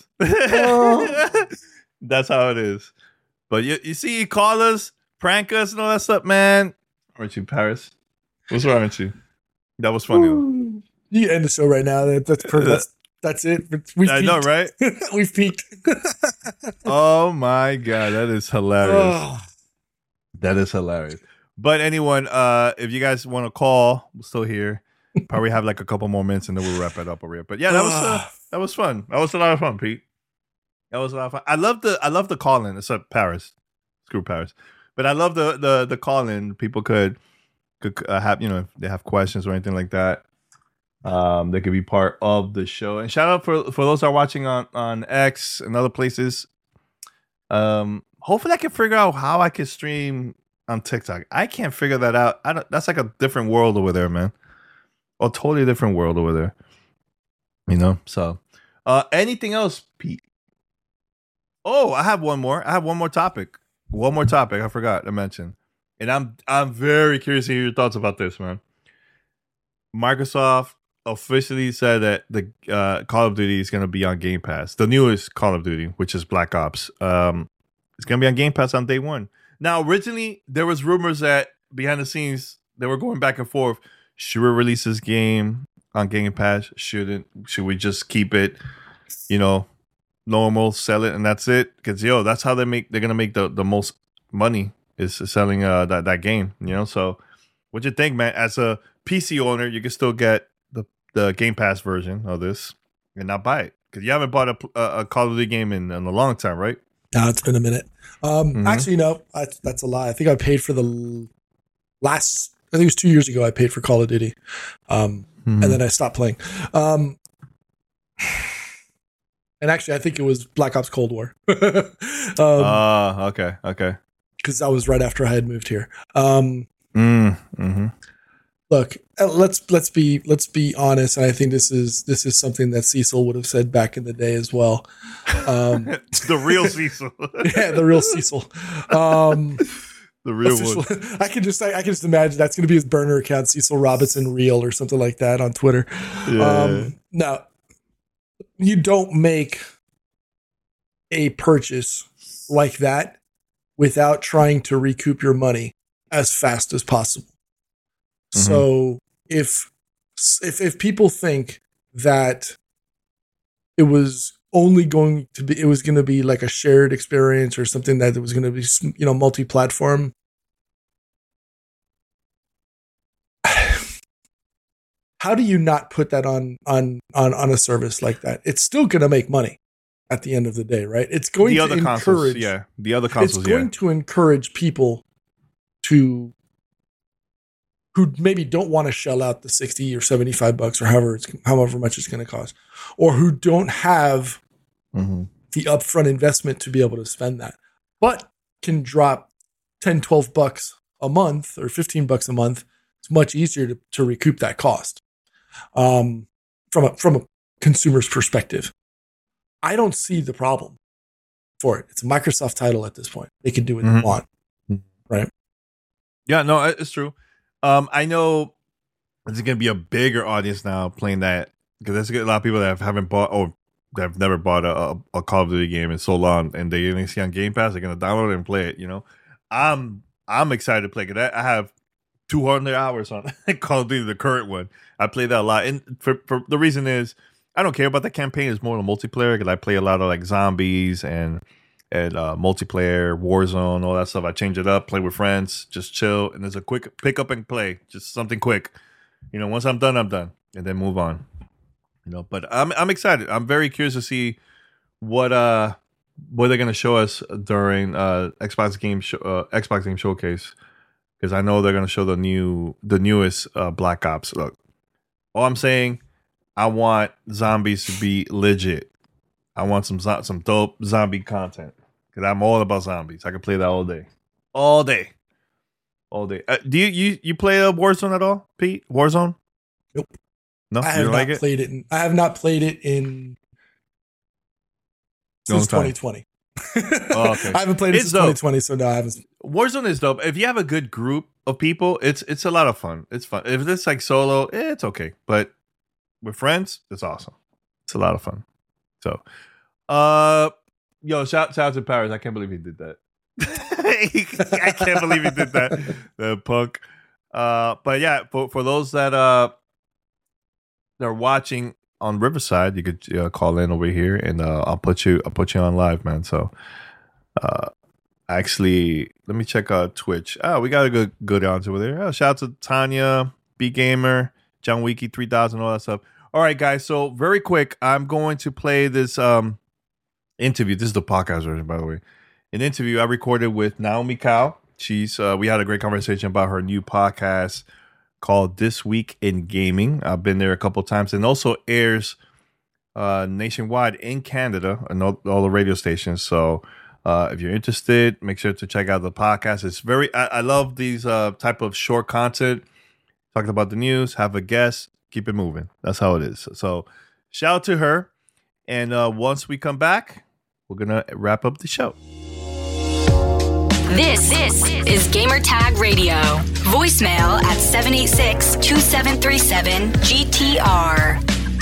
That's how it is. But you, you see, you call us, prank us, and all that stuff, man. Aren't you, Paris? What's wrong with you? That was funny. Though. You end the show right now. That, that's perfect. That's, that's it. We've I peaked. know, right? We've peaked. Oh my god, that is hilarious. Oh. That is hilarious. But anyone, uh, if you guys want to call, we're still here. Probably have like a couple more minutes and then we'll wrap it up over here. But yeah, that was uh, that was fun. That was a lot of fun, Pete. That was a lot of fun. I love the I love the call in. Except Paris, screw Paris. But I love the the the call in. People could could uh, have you know if they have questions or anything like that. Um, they could be part of the show. And shout out for for those that are watching on on X and other places. Um, hopefully I can figure out how I can stream on TikTok. I can't figure that out. I don't. That's like a different world over there, man. A totally different world over there. You know. So, uh, anything else, Pete? Oh, I have one more. I have one more topic. One more topic. I forgot to mention, and I'm I'm very curious to hear your thoughts about this, man. Microsoft officially said that the uh, Call of Duty is going to be on Game Pass. The newest Call of Duty, which is Black Ops, um, it's going to be on Game Pass on day one. Now, originally, there was rumors that behind the scenes, they were going back and forth. Should we release this game on Game Pass? Shouldn't? Should we just keep it, you know, normal, sell it, and that's it? Because, yo, that's how they make, they're going to make the, the most money is selling uh, that, that game, you know? So, what you think, man? As a P C owner, you can still get the, the Game Pass version of this and not buy it. Because you haven't bought a, a, a Call of Duty game in, in a long time, right? No, it's been a minute. Um, Mhm. Actually, no, I, that's a lie. I think I paid for the l- last, I think it was two years ago, I paid for Call of Duty. Um, Mhm. And then I stopped playing. Um, and actually, I think it was Black Ops Cold War. um, Ah, okay, okay. because that was right after I had moved here. Um, Mm, mm-hmm. look, uh, let's let's be let's be honest, and I think this is this is something that Cecil would have said back in the day as well. Um, the real Cecil, yeah, the real Cecil, um, the real official, one. I can just I, I can just imagine that's going to be his burner account, Cecil Robinson Real or something like that on Twitter. Yeah. Um, now, you don't make a purchase like that without trying to recoup your money as fast as possible. Mm-hmm. So if if if people think that it was only going to be, it was going to be like a shared experience or something that it was going to be, you know, multi-platform, how do you not put that on on on on a service like that? It's still going to make money at the end of the day, right? It's going the to other encourage, consoles, yeah, the other consoles, it's going yeah. to encourage people to who maybe don't want to shell out the sixty or seventy-five bucks or however it's however much it's going to cost, or who don't have mm-hmm. the upfront investment to be able to spend that, but can drop ten, twelve bucks a month or fifteen bucks a month. It's much easier to, to recoup that cost. Um, from a, from a consumer's perspective, I don't see the problem for it. It's a Microsoft title at this point. They can do what mm-hmm. they want. Right. Yeah, no, it's true. Um, I know there's going to be a bigger audience now playing that, because there's a lot of people that haven't bought or that have never bought a, a Call of Duty game in so long, and they're going to see on Game Pass, they're going to download it and play it. You know, I'm I'm excited to play it. I have two hundred hours on Call of Duty, the current one. I play that a lot, and for, for the reason is I don't care about the campaign. It's more the multiplayer, because I play a lot of like zombies and and uh, multiplayer, Warzone, all that stuff. I change it up, play with friends, just chill, and there's a quick pick up and play, just something quick. You know, once I'm done, I'm done, and then move on. You know, but I'm I'm excited. I'm very curious to see what uh what they're gonna show us during uh Xbox game show, uh, Xbox game showcase, because I know they're gonna show the new the newest uh, Black Ops. Look, all I'm saying, I want zombies to be legit. I want some some dope zombie content, because I'm all about zombies. I can play that all day, all day, all day. Uh, do you you you play a Warzone at all, Pete? Warzone? Nope. No, I you have don't not like it? played it. In, I have not played it in since twenty twenty. Oh, okay. I haven't played it it's since dope. twenty twenty, so no, I haven't. Warzone is dope. If you have a good group of people, it's it's a lot of fun. It's fun. If it's like solo, eh, it's okay. But with friends, it's awesome. It's a lot of fun. So, uh, yo, shout, shout out to Paris. I can't believe he did that. I can't believe he did that. The punk. Uh, but yeah, for for those that uh that are watching on Riverside, you could uh, call in over here, and uh, I'll put you I'll put you on live, man. So, uh, actually, let me check out Twitch. Oh, we got a good good answer over there. Oh, shout out to Tanya, B Gamer, John Wiki three thousand, all that stuff. All right, guys. So very quick, I'm going to play this um interview. This is the podcast version, by the way. An interview I recorded with Naomi Kao. She's uh, we had a great conversation about her new podcast called This Week in Gaming. I've been there a couple of times, and also airs uh, nationwide in Canada and all, all the radio stations. So uh, if you're interested, make sure to check out the podcast. It's very I, I love these uh, type of short content. Talking about the news, have a guest, keep it moving. That's how it is. So shout out to her. And uh, once we come back, we're going to wrap up the show. This, this is Gamertag Radio. Voicemail at seven eight six, two seven three seven, G T R.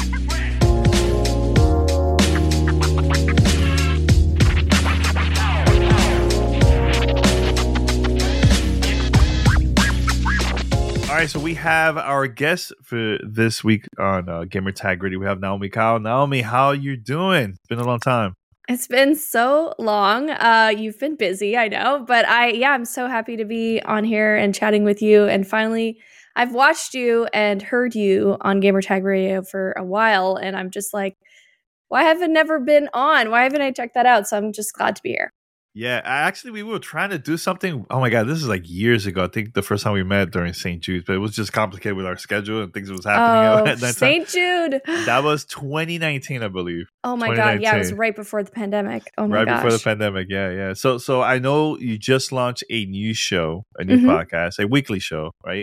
All right, so we have our guest for this week on uh, Gamertag Radio. We have Naomi Kao. Naomi, how you doing? It's been a long time. It's been so long. Uh, you've been busy, I know, but I, yeah, I'm so happy to be on here and chatting with you. And finally, I've watched you and heard you on Gamertag Radio for a while, and I'm just like, why haven't I never been on? Why haven't I checked that out? So I'm just glad to be here. Yeah, actually, we were trying to do something. Oh my God, this is like years ago. I think the first time we met during Saint Jude's, but it was just complicated with our schedule and things that was happening oh, at that Saint time. Jude. That was twenty nineteen, I believe. Oh my God, yeah, it was right before the pandemic. Oh my right gosh. before the pandemic, yeah, yeah. So, so I know you just launched a new show, a new mm-hmm. podcast, a weekly show, right?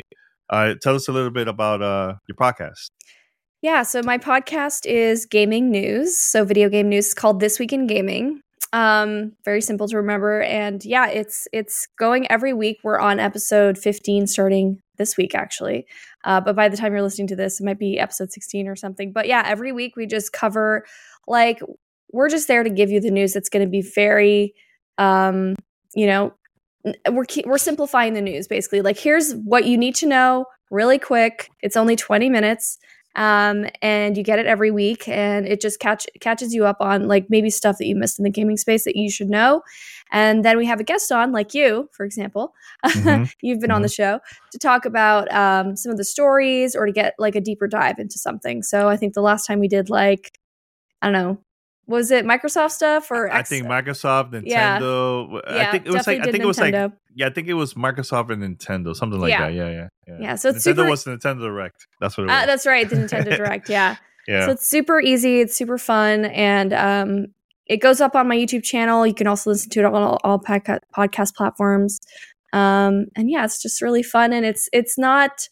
Uh, tell us a little bit about uh, your podcast. Yeah, so my podcast is gaming news. So video game news is called This Week in Gaming. Um, very simple to remember. And yeah, it's it's going every week. We're on episode fifteen starting this week, actually. Uh, but by the time you're listening to this, it might be episode sixteen or something. But yeah, every week we just cover, like, we're just there to give you the news that's going to be very, um, you know, we're we're simplifying the news, basically. Like, here's what you need to know really quick. It's only twenty minutes. Um, and you get it every week, and it just catch catches you up on like maybe stuff that you missed in the gaming space that you should know. And then we have a guest on, like you, for example. Mm-hmm. You've been mm-hmm. on the show to talk about um, some of the stories or to get like a deeper dive into something. So I think the last time we did like, I don't know, was it Microsoft stuff or I think Microsoft, Nintendo. Yeah, I think it was like I think Nintendo. it was like yeah, I think it was Microsoft and Nintendo, something like yeah. that. Yeah, yeah, yeah. Yeah, so it's Nintendo super, was the Nintendo Direct. That's what it was. Uh, that's right, the Nintendo Direct. Yeah. Yeah. So it's super easy. It's super fun, and um, it goes up on my YouTube channel. You can also listen to it on all, all podca- podcast platforms. Um, and yeah, it's just really fun, and it's it's not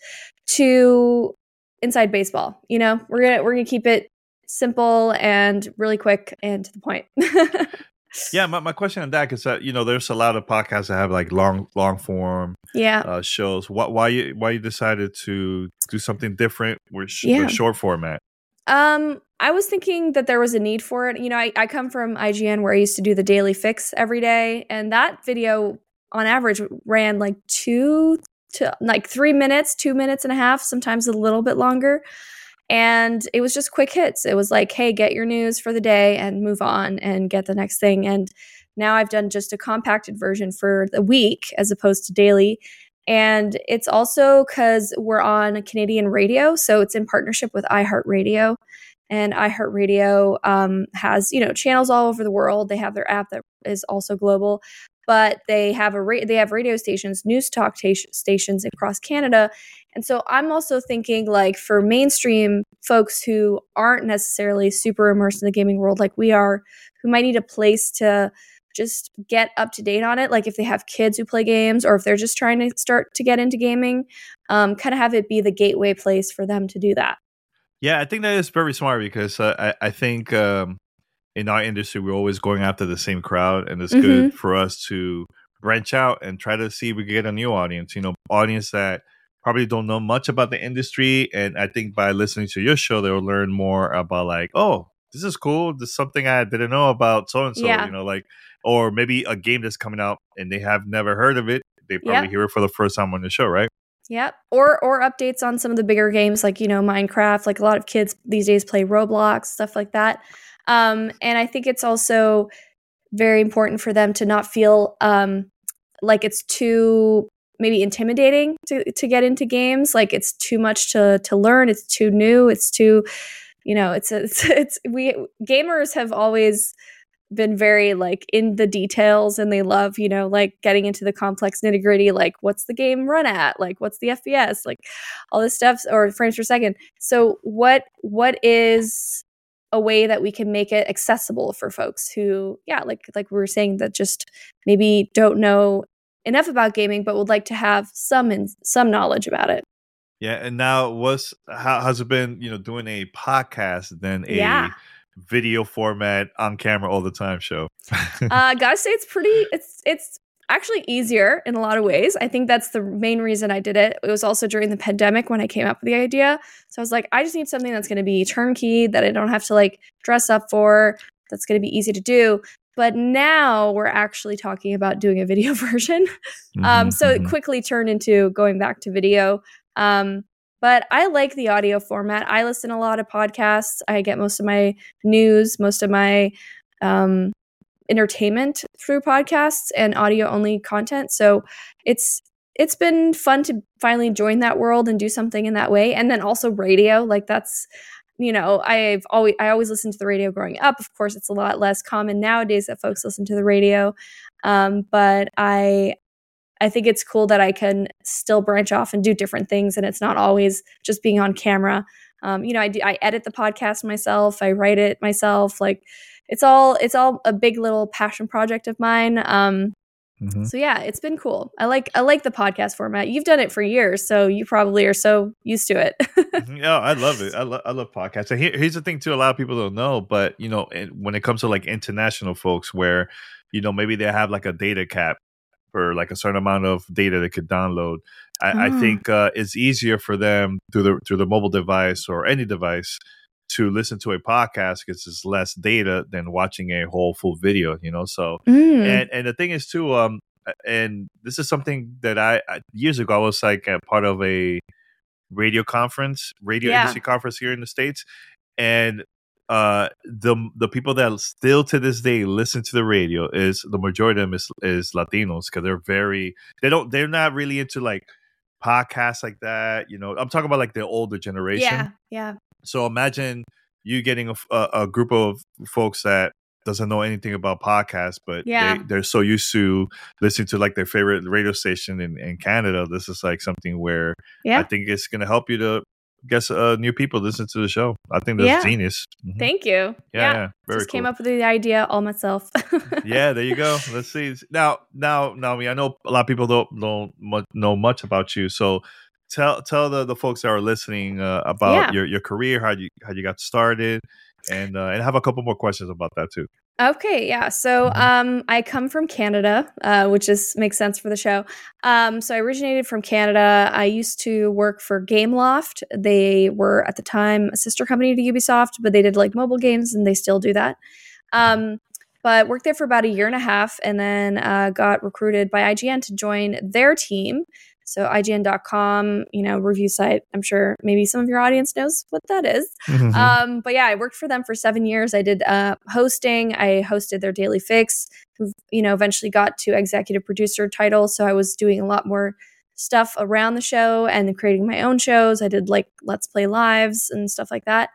too inside baseball. You know, we're gonna we're gonna keep it simple and really quick and to the point. Yeah, my, my question on that is that you know there's a lot of podcasts that have like long long form yeah uh, shows. What why you why you decided to do something different with, sh- yeah. with short format? Um, I was thinking that there was a need for it. You know, I, I come from I G N where I used to do the daily fix every day, and that video on average ran like two to like three minutes, two minutes and a half, sometimes a little bit longer. And it was just quick hits. It was like, hey, get your news for the day and move on and get the next thing. And now I've done just a compacted version for the week as opposed to daily. And it's also because we're on Canadian radio. So it's in partnership with iHeartRadio. And iHeartRadio um, has, you know, channels all over the world. They have their app that is also global. But they have a ra- they have radio stations, news talk ta- stations across Canada. And so I'm also thinking like for mainstream folks who aren't necessarily super immersed in the gaming world like we are, who might need a place to just get up to date on it. Like if they have kids who play games or if they're just trying to start to get into gaming, um, kind of have it be the gateway place for them to do that. Yeah, I think that is very smart because uh, I, I think um, in our industry, we're always going after the same crowd. And it's mm-hmm. good for us to branch out and try to see if we can get a new audience, you know, audience that probably don't know much about the industry. And I think by listening to your show, they'll learn more about like, oh, this is cool. This is something I didn't know about so-and-so, yeah. you know, like, or maybe a game that's coming out and they have never heard of it. They probably yep. hear it for the first time on the show, right? Yep. Or or updates on some of the bigger games like, you know, Minecraft. Like a lot of kids these days play Roblox, stuff like that. Um, and I think it's also very important for them to not feel um, like it's too maybe intimidating to, to get into games. Like it's too much to to learn. It's too new. It's too, you know, it's it's, it's we gamers have always been very like in the details and they love, you know, like getting into the complex nitty gritty, like what's the game run at? Like what's the F P S? Like all this stuff or frames per second. So what what is a way that we can make it accessible for folks who, yeah, like like we were saying, that just maybe don't know enough about gaming, but would like to have some in, some knowledge about it. Yeah, and now what's how has it been? You know, doing a podcast than a yeah. video format on camera all the time show. uh, gotta say, it's pretty. It's it's actually easier in a lot of ways. I think that's the main reason I did it. It was also during the pandemic when I came up with the idea. So I was like, I just need something that's going to be turnkey that I don't have to like dress up for. That's going to be easy to do. But now we're actually talking about doing a video version. Mm-hmm, um, so mm-hmm. it quickly turned into going back to video. Um, but I like the audio format. I listen to a lot of podcasts. I get most of my news, most of my um, entertainment through podcasts and audio only content. So it's it's been fun to finally join that world and do something in that way. And then also radio, like that's, you know, I've always I always listened to the radio growing up. Of course, it's a lot less common nowadays that folks listen to the radio. Um, but I I think it's cool that I can still branch off and do different things, and it's not always just being on camera. Um, you know, I do, I edit the podcast myself. I write it myself. Like it's all it's all a big little passion project of mine. Um, Mm-hmm. So yeah, it's been cool. I like I like the podcast format. You've done it for years, so you probably are so used to it. Yeah, I love it. I love I love podcasts. And here, here's the thing too: a lot of people don't know, but you know, when it comes to like international folks, where you know maybe they have like a data cap for like a certain amount of data they could download. I, oh. I think uh, it's easier for them through the through the mobile device or any device to listen to a podcast because it's less data than watching a whole full video. You know, so mm. and and the thing is too, um, and this is something that I, I years ago I was like a part of a radio conference, radio yeah. industry conference here in the States, and uh the the people that still to this day listen to the radio is the majority of them is, is Latinos, because they're very they don't they're not really into like podcasts like that. You know, I'm talking about like the older generation. Yeah, yeah. So imagine you getting a, a, a group of folks that doesn't know anything about podcasts, but yeah. they, they're so used to listening to like their favorite radio station in, in Canada. This is like something where yeah. I think it's going to help you to guess uh, new people listen to the show. I think that's yeah. genius. Mm-hmm. Thank you. Yeah, yeah. yeah very Just cool. came up with the idea all myself. Yeah, there you go. Let's see. Now, now, Naomi, I know a lot of people don't don't much, know much about you, so tell tell the, the folks that are listening uh, about yeah. your, your career, how you how you got started, and uh, and have a couple more questions about that too. Okay, yeah. So um, I come from Canada, uh, which is makes sense for the show. Um, so I originated from Canada. I used to work for Gameloft. They were at the time a sister company to Ubisoft, but they did like mobile games, and they still do that. Um, but worked there for about a year and a half, and then uh, got recruited by I G N to join their team. So I G N dot com, you know, review site. I'm sure maybe some of your audience knows what that is. Mm-hmm. Um, but yeah, I worked for them for seven years. I did uh, hosting. I hosted their Daily Fix, who, you know, eventually got to executive producer title. So I was doing a lot more stuff around the show and creating my own shows. I did like Let's Play Lives and stuff like that.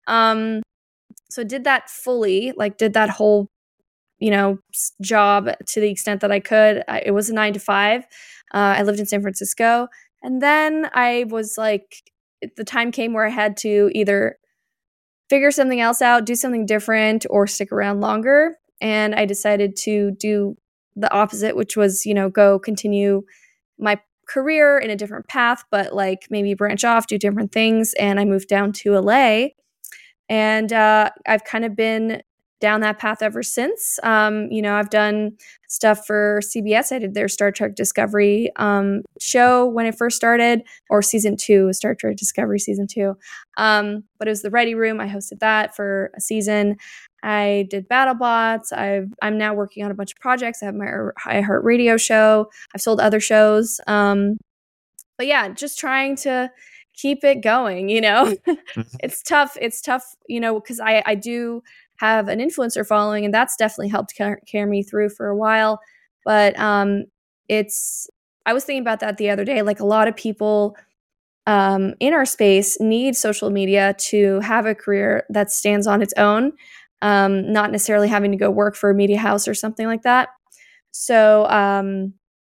Um, so I did that fully, like did that whole, you know, job to the extent that I could. I, it was a nine to five. Uh, I lived in San Francisco, and then I was like, the time came where I had to either figure something else out, do something different, or stick around longer. And I decided to do the opposite, which was, you know, go continue my career in a different path, but like maybe branch off, do different things. And I moved down to L A, and uh, I've kind of been down that path ever since. Um, you know, I've done stuff for C B S. I did their Star Trek Discovery um, show when it first started, or season two, Star Trek Discovery season two. Um, but it was the Ready Room. I hosted that for a season. I did BattleBots. I've, I'm now working on a bunch of projects. I have my iHeartRadio show. I've sold other shows. Um, but yeah, just trying to keep it going, you know. It's tough. It's tough, you know, because I, I do have an influencer following, and that's definitely helped car- carry me through for a while. But um, it's, I was thinking about that the other day. Like a lot of people um, in our space need social media to have a career that stands on its own, um, not necessarily having to go work for a media house or something like that. So, um,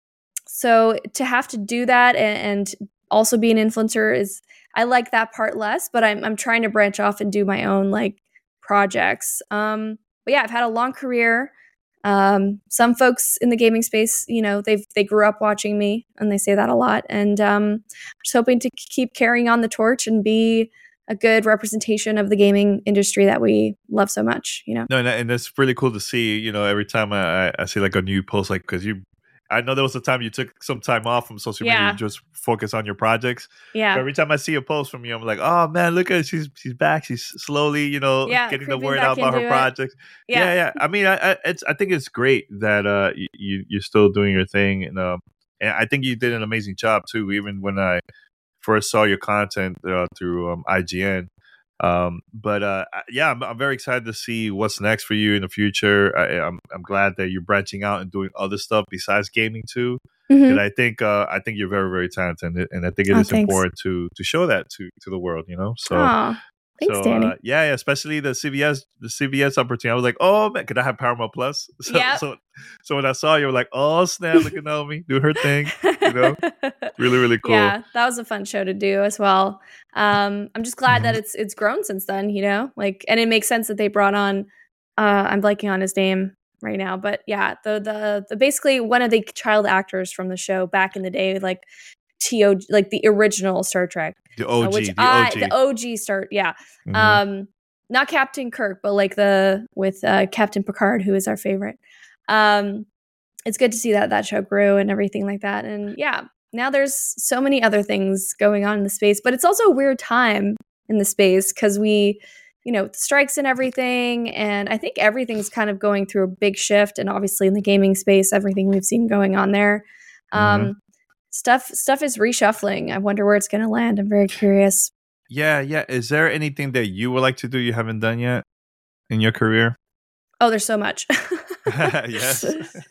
so to have to do that and, and also be an influencer is, I like that part less, but I'm I'm trying to branch off and do my own like projects. Um, but yeah, I've had a long career. Um, some folks in the gaming space, you know, they've they grew up watching me, and they say that a lot. And um, just hoping to keep carrying on the torch and be a good representation of the gaming industry that we love so much. You know, no, and, and that's really cool to see. You know, every time I I see like a new post, like because you. I know there was a time you took some time off from social yeah. media to just focus on your projects. Yeah. But every time I see a post from you, I'm like, oh man, look at her. She's she's back. She's slowly, you know, yeah, getting the word out about her it. projects. Yeah. yeah, yeah. I mean, I, I it's I think it's great that uh you you're still doing your thing, and um and I think you did an amazing job too. Even when I first saw your content uh, through um, I G N. Um, but uh, yeah, I'm, I'm very excited to see what's next for you in the future. I, I'm I'm glad that you're branching out and doing other stuff besides gaming too. Mm-hmm. And I think uh, I think you're very very talented, and I think it oh, is thanks. important to to show that to to the world. You know, so. Aww. Thanks, so, Danny. Uh, yeah, yeah, especially the C B S, the C B S opportunity. I was like, oh man, could I have Paramount Plus? So, yep. so, so when I saw you, I was like, oh snap, look at Naomi doing her thing. You know, really, really cool. Yeah, that was a fun show to do as well. Um, I'm just glad mm-hmm. that it's it's grown since then. You know, like, and it makes sense that they brought on. Uh, I'm blanking on his name. right now. But yeah, the the the basically one of the child actors from the show back in the day, like T O, like the original Star Trek, The O G, uh, which the I, O G. the O G Star, yeah, Mhm. um, not Captain Kirk, but like the with uh, Captain Picard, who is our favorite. Um, it's good to see that that show grew and everything like that, and yeah, now there's so many other things going on in the space, but it's also a weird time in the space because we, you know, strikes and everything, and I think everything's kind of going through a big shift, and obviously in the gaming space, everything we've seen going on there. Um, Mhm. Stuff stuff is reshuffling. I wonder where it's going to land. I'm very curious. Yeah, yeah. Is there anything that you would like to do you haven't done yet in your career? Oh, there's so much. Yes.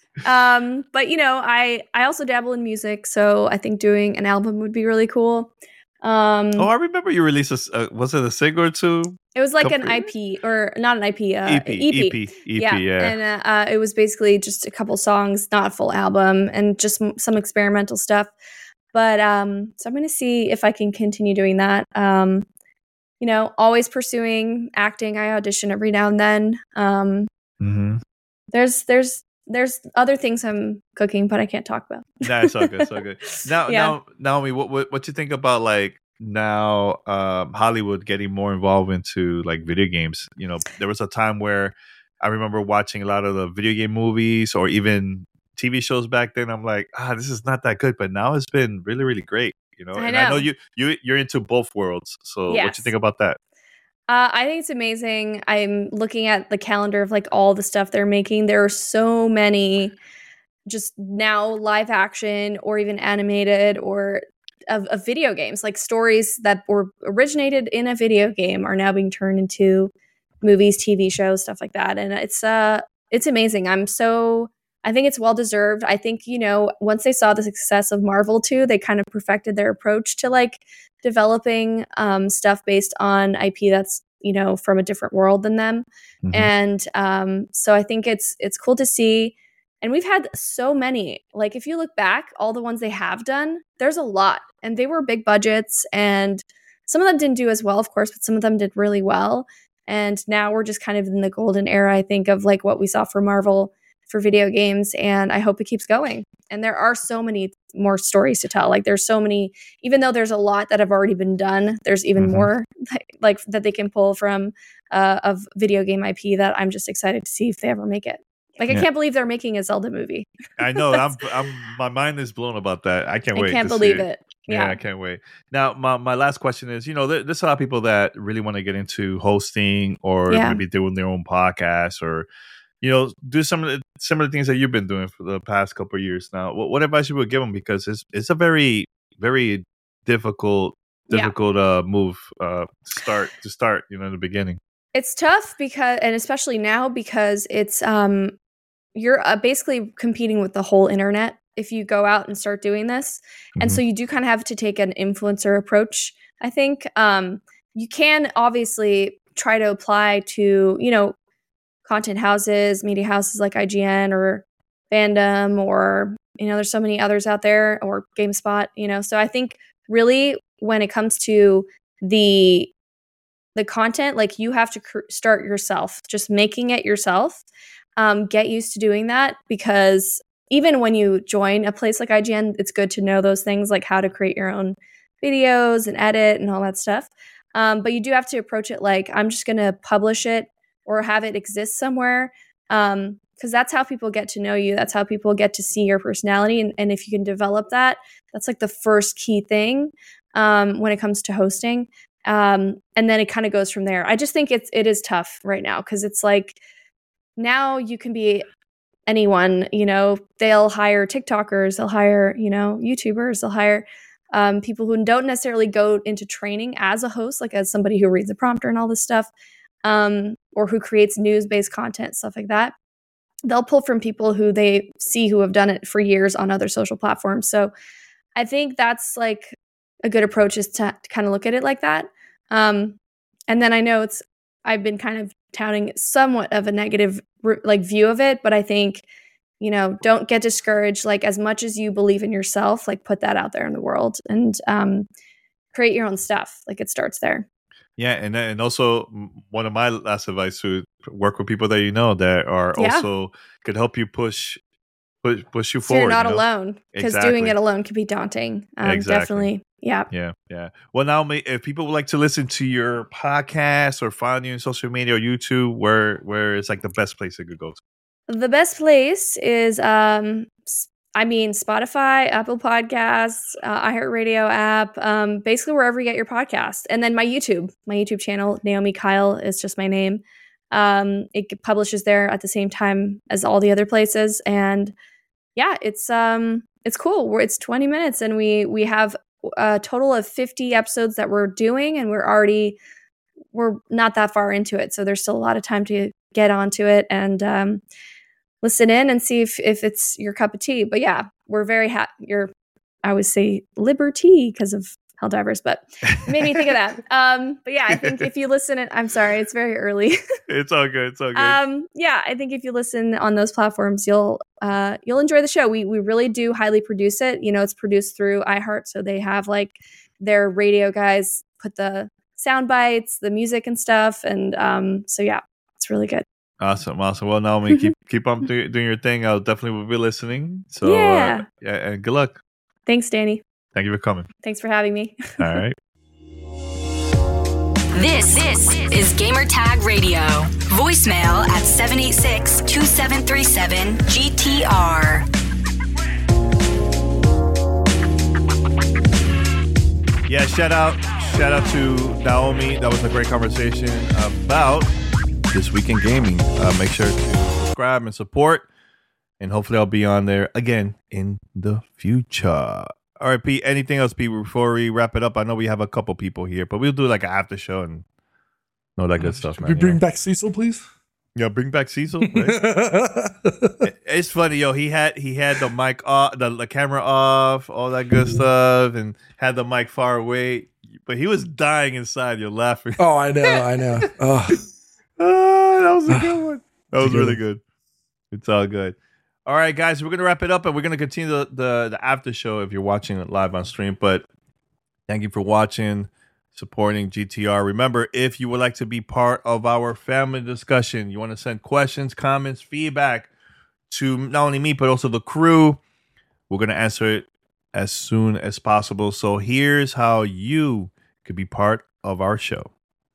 um, but you know, I I also dabble in music, so I think doing an album would be really cool. Um, Oh, I remember you released a, s- uh, was it a single or two? it was like an couple- I P or not an I P, uh, E P, E P. E P, E P, yeah. And uh, uh, it was basically just a couple songs, not a full album, and just m- some experimental stuff. But um, so I'm going to see if I can continue doing that. Um, you know, always pursuing acting. I audition every now and then. Um, Mm-hmm. there's there's there's other things I'm cooking, but I can't talk about. Nah, it's all good. It's all good. Now, Yeah. now, Naomi, what, what what you think about like now um, Hollywood getting more involved into like video games? You know, there was a time where I remember watching a lot of the video game movies or even T V shows back then. I'm like, ah, this is not that good, but now it's been really, really great. You know, I and I know know. you you you're into both worlds. So, what Yes. you think about that? Uh, I think it's amazing. I'm looking at the calendar of like all the stuff they're making. There are so many just now live action or even animated or of, of video games, like stories that were originated in a video game are now being turned into movies, T V shows, stuff like that. And it's uh it's amazing. I'm so I think it's well deserved. I think, you know, once they saw the success of Marvel too, they kind of perfected their approach to like developing um, stuff based on I P that's, you know, from a different world than them. Mhm. And um, so I think it's it's cool to see. And we've had so many. Like if you look back, all the ones they have done, there's a lot. And they were big budgets, and some of them didn't do as well, of course, but some of them did really well. And now we're just kind of in the golden era, I think, of like what we saw for Marvel for video games, and I hope it keeps going. And there are so many more stories to tell. Like there's so many, even though there's a lot that have already been done, there's even Mhm. more like that they can pull from uh, of video game I P that I'm just excited to see if they ever make it. Like I Yeah. can't believe they're making a Zelda movie. I know. I'm, I'm. My mind is blown about that. I can't I wait. can't to see believe it. Yeah. Yeah. I can't wait. Now, my, my last question is, you know, there, there's a lot of people that really want to get into hosting or Yeah. maybe doing their own podcast or, you know, do some of the similar things that you've been doing for the past couple of years now. What, what advice you would give them? Because it's it's a very, very difficult, Yeah. difficult uh, move uh, to start, to start, you know, in the beginning. It's tough because, and especially now because it's um, you're uh, basically competing with the whole internet if you go out and start doing this, and so you do kind of have to take an influencer approach. I think um, you can obviously try to apply to you know content houses, media houses like I G N or Fandom, or you know there's so many others out there, or GameSpot. You know, so I think really when it comes to the the content, like you have to cr- start yourself, just making it yourself. Um, get used to doing that, because even when you join a place like I G N, it's good to know those things, like how to create your own videos and edit and all that stuff. Um, but you do have to approach it like, I'm just going to publish it or have it exist somewhere, um, because that's how people get to know you. That's how people get to see your personality. And, and if you can develop that, that's like the first key thing um, when it comes to hosting. Um, and then it kind of goes from there. I just think it's it is tough right now, because it's like now you can be anyone. You know, they'll hire TikTokers, they'll hire you know YouTubers, they'll hire um, people who don't necessarily go into training as a host, like as somebody who reads a prompter and all this stuff, um, or who creates news-based content, stuff like that. They'll pull from people who they see who have done it for years on other social platforms. So I think that's like a good approach, is to, to kind of look at it like that. Um, and then I know it's, I've been kind of touting somewhat of a negative like view of it, but I think, you know, don't get discouraged. Like as much as you believe in yourself, like put that out there in the world and um, create your own stuff. Like it starts there. Yeah, and and also one of my last advice to work with people that you know that are Yeah. also could help you push push, push you So forward. you're not you know? alone, because Exactly. doing it alone can be daunting. Um, Exactly. Definitely. Yeah. Yeah, yeah. Well, now, ma- if people would like to listen to your podcast or find you on social media or YouTube, where where is like the best place they could go to? The best place is, um, s- I mean, Spotify, Apple Podcasts, uh, iHeartRadio app, um, basically wherever you get your podcast. And then my YouTube, my YouTube channel, Naomi Kyle is just my name. Um, it g- publishes there at the same time as all the other places. And yeah, it's um, it's cool. We're, it's twenty minutes, and we we have a total of fifty episodes that we're doing, and we're already we're not that far into it, so there's still a lot of time to get onto it and um, listen in and see if if it's your cup of tea. But yeah, we're very happy. You're, I always say Liberty because of Helldivers, but it made me think of that. Um, but yeah, I think if you listen, and I'm sorry, it's very early. It's all good. It's all good. Um, yeah, I think if you listen on those platforms, you'll uh, you'll enjoy the show. We we really do highly produce it. You know, it's produced through iHeart, so they have like their radio guys put the sound bites, the music and stuff, and um, so yeah, it's really good. Awesome, awesome. Well, Naomi, keep keep on do, doing your thing. I'll definitely will be listening. So Yeah. uh, yeah, and good luck. Thanks, Danny. Thank you for coming. Thanks for having me. All right. This, this is Gamertag Radio. Voicemail at seven eight six, two seven three seven, G T R. Yeah, shout out, shout out to Naomi. That was a great conversation about This Week in Gaming. Uh, make sure to subscribe and support, and hopefully I'll be on there again in the future. All right, Pete, anything else, Pete, before we wrap it up? I know we have a couple people here, but we'll do like an after show and all that good stuff, Can man. we you bring know? back Cecil, please? Yeah, bring back Cecil. Right? It- it's funny, yo. He had he had the mic off, the, the camera off, all that good stuff, and had the mic far away. But he was dying inside. You're laughing. Oh, I know, I know. Oh, Oh, that was a good one. That was It's a good really one. good. It's all good. All right, guys, we're gonna wrap it up, and we're gonna continue the, the the after show if you're watching it live on stream. But thank you for watching, supporting G T R. Remember, if you would like to be part of our family discussion, you want to send questions, comments, feedback to not only me but also the crew. We're gonna answer it as soon as possible. So here's how you could be part of our show.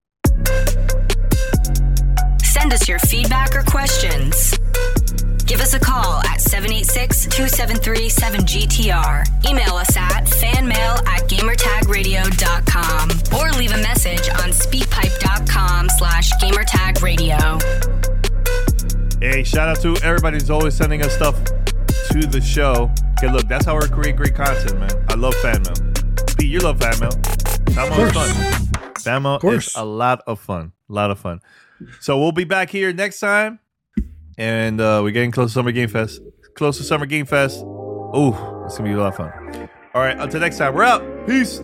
Send us your feedback or questions. Give us a call at seven eight six, two seven three, seven G T R. Email us at fanmail at gamertagradio dot com or leave a message on speakpipe.com slash gamertagradio. Hey, shout out to everybody who's always sending us stuff to the show. Okay, look, that's how we create great content, man. I love fan mail. Pete, you love fan mail. Fan mail is fun. Fan mail is a lot of fun. A lot of fun. So we'll be back here next time. And uh, we're getting close to Summer Game Fest. Close to Summer Game Fest. Ooh, it's going to be a lot of fun. All right, until next time, we're out. Peace.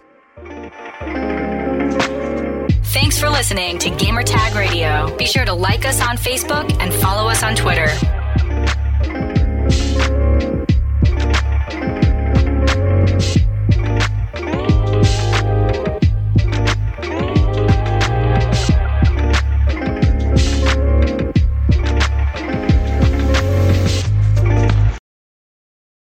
Thanks for listening to Gamertag Radio. Be sure to like us on Facebook and follow us on Twitter.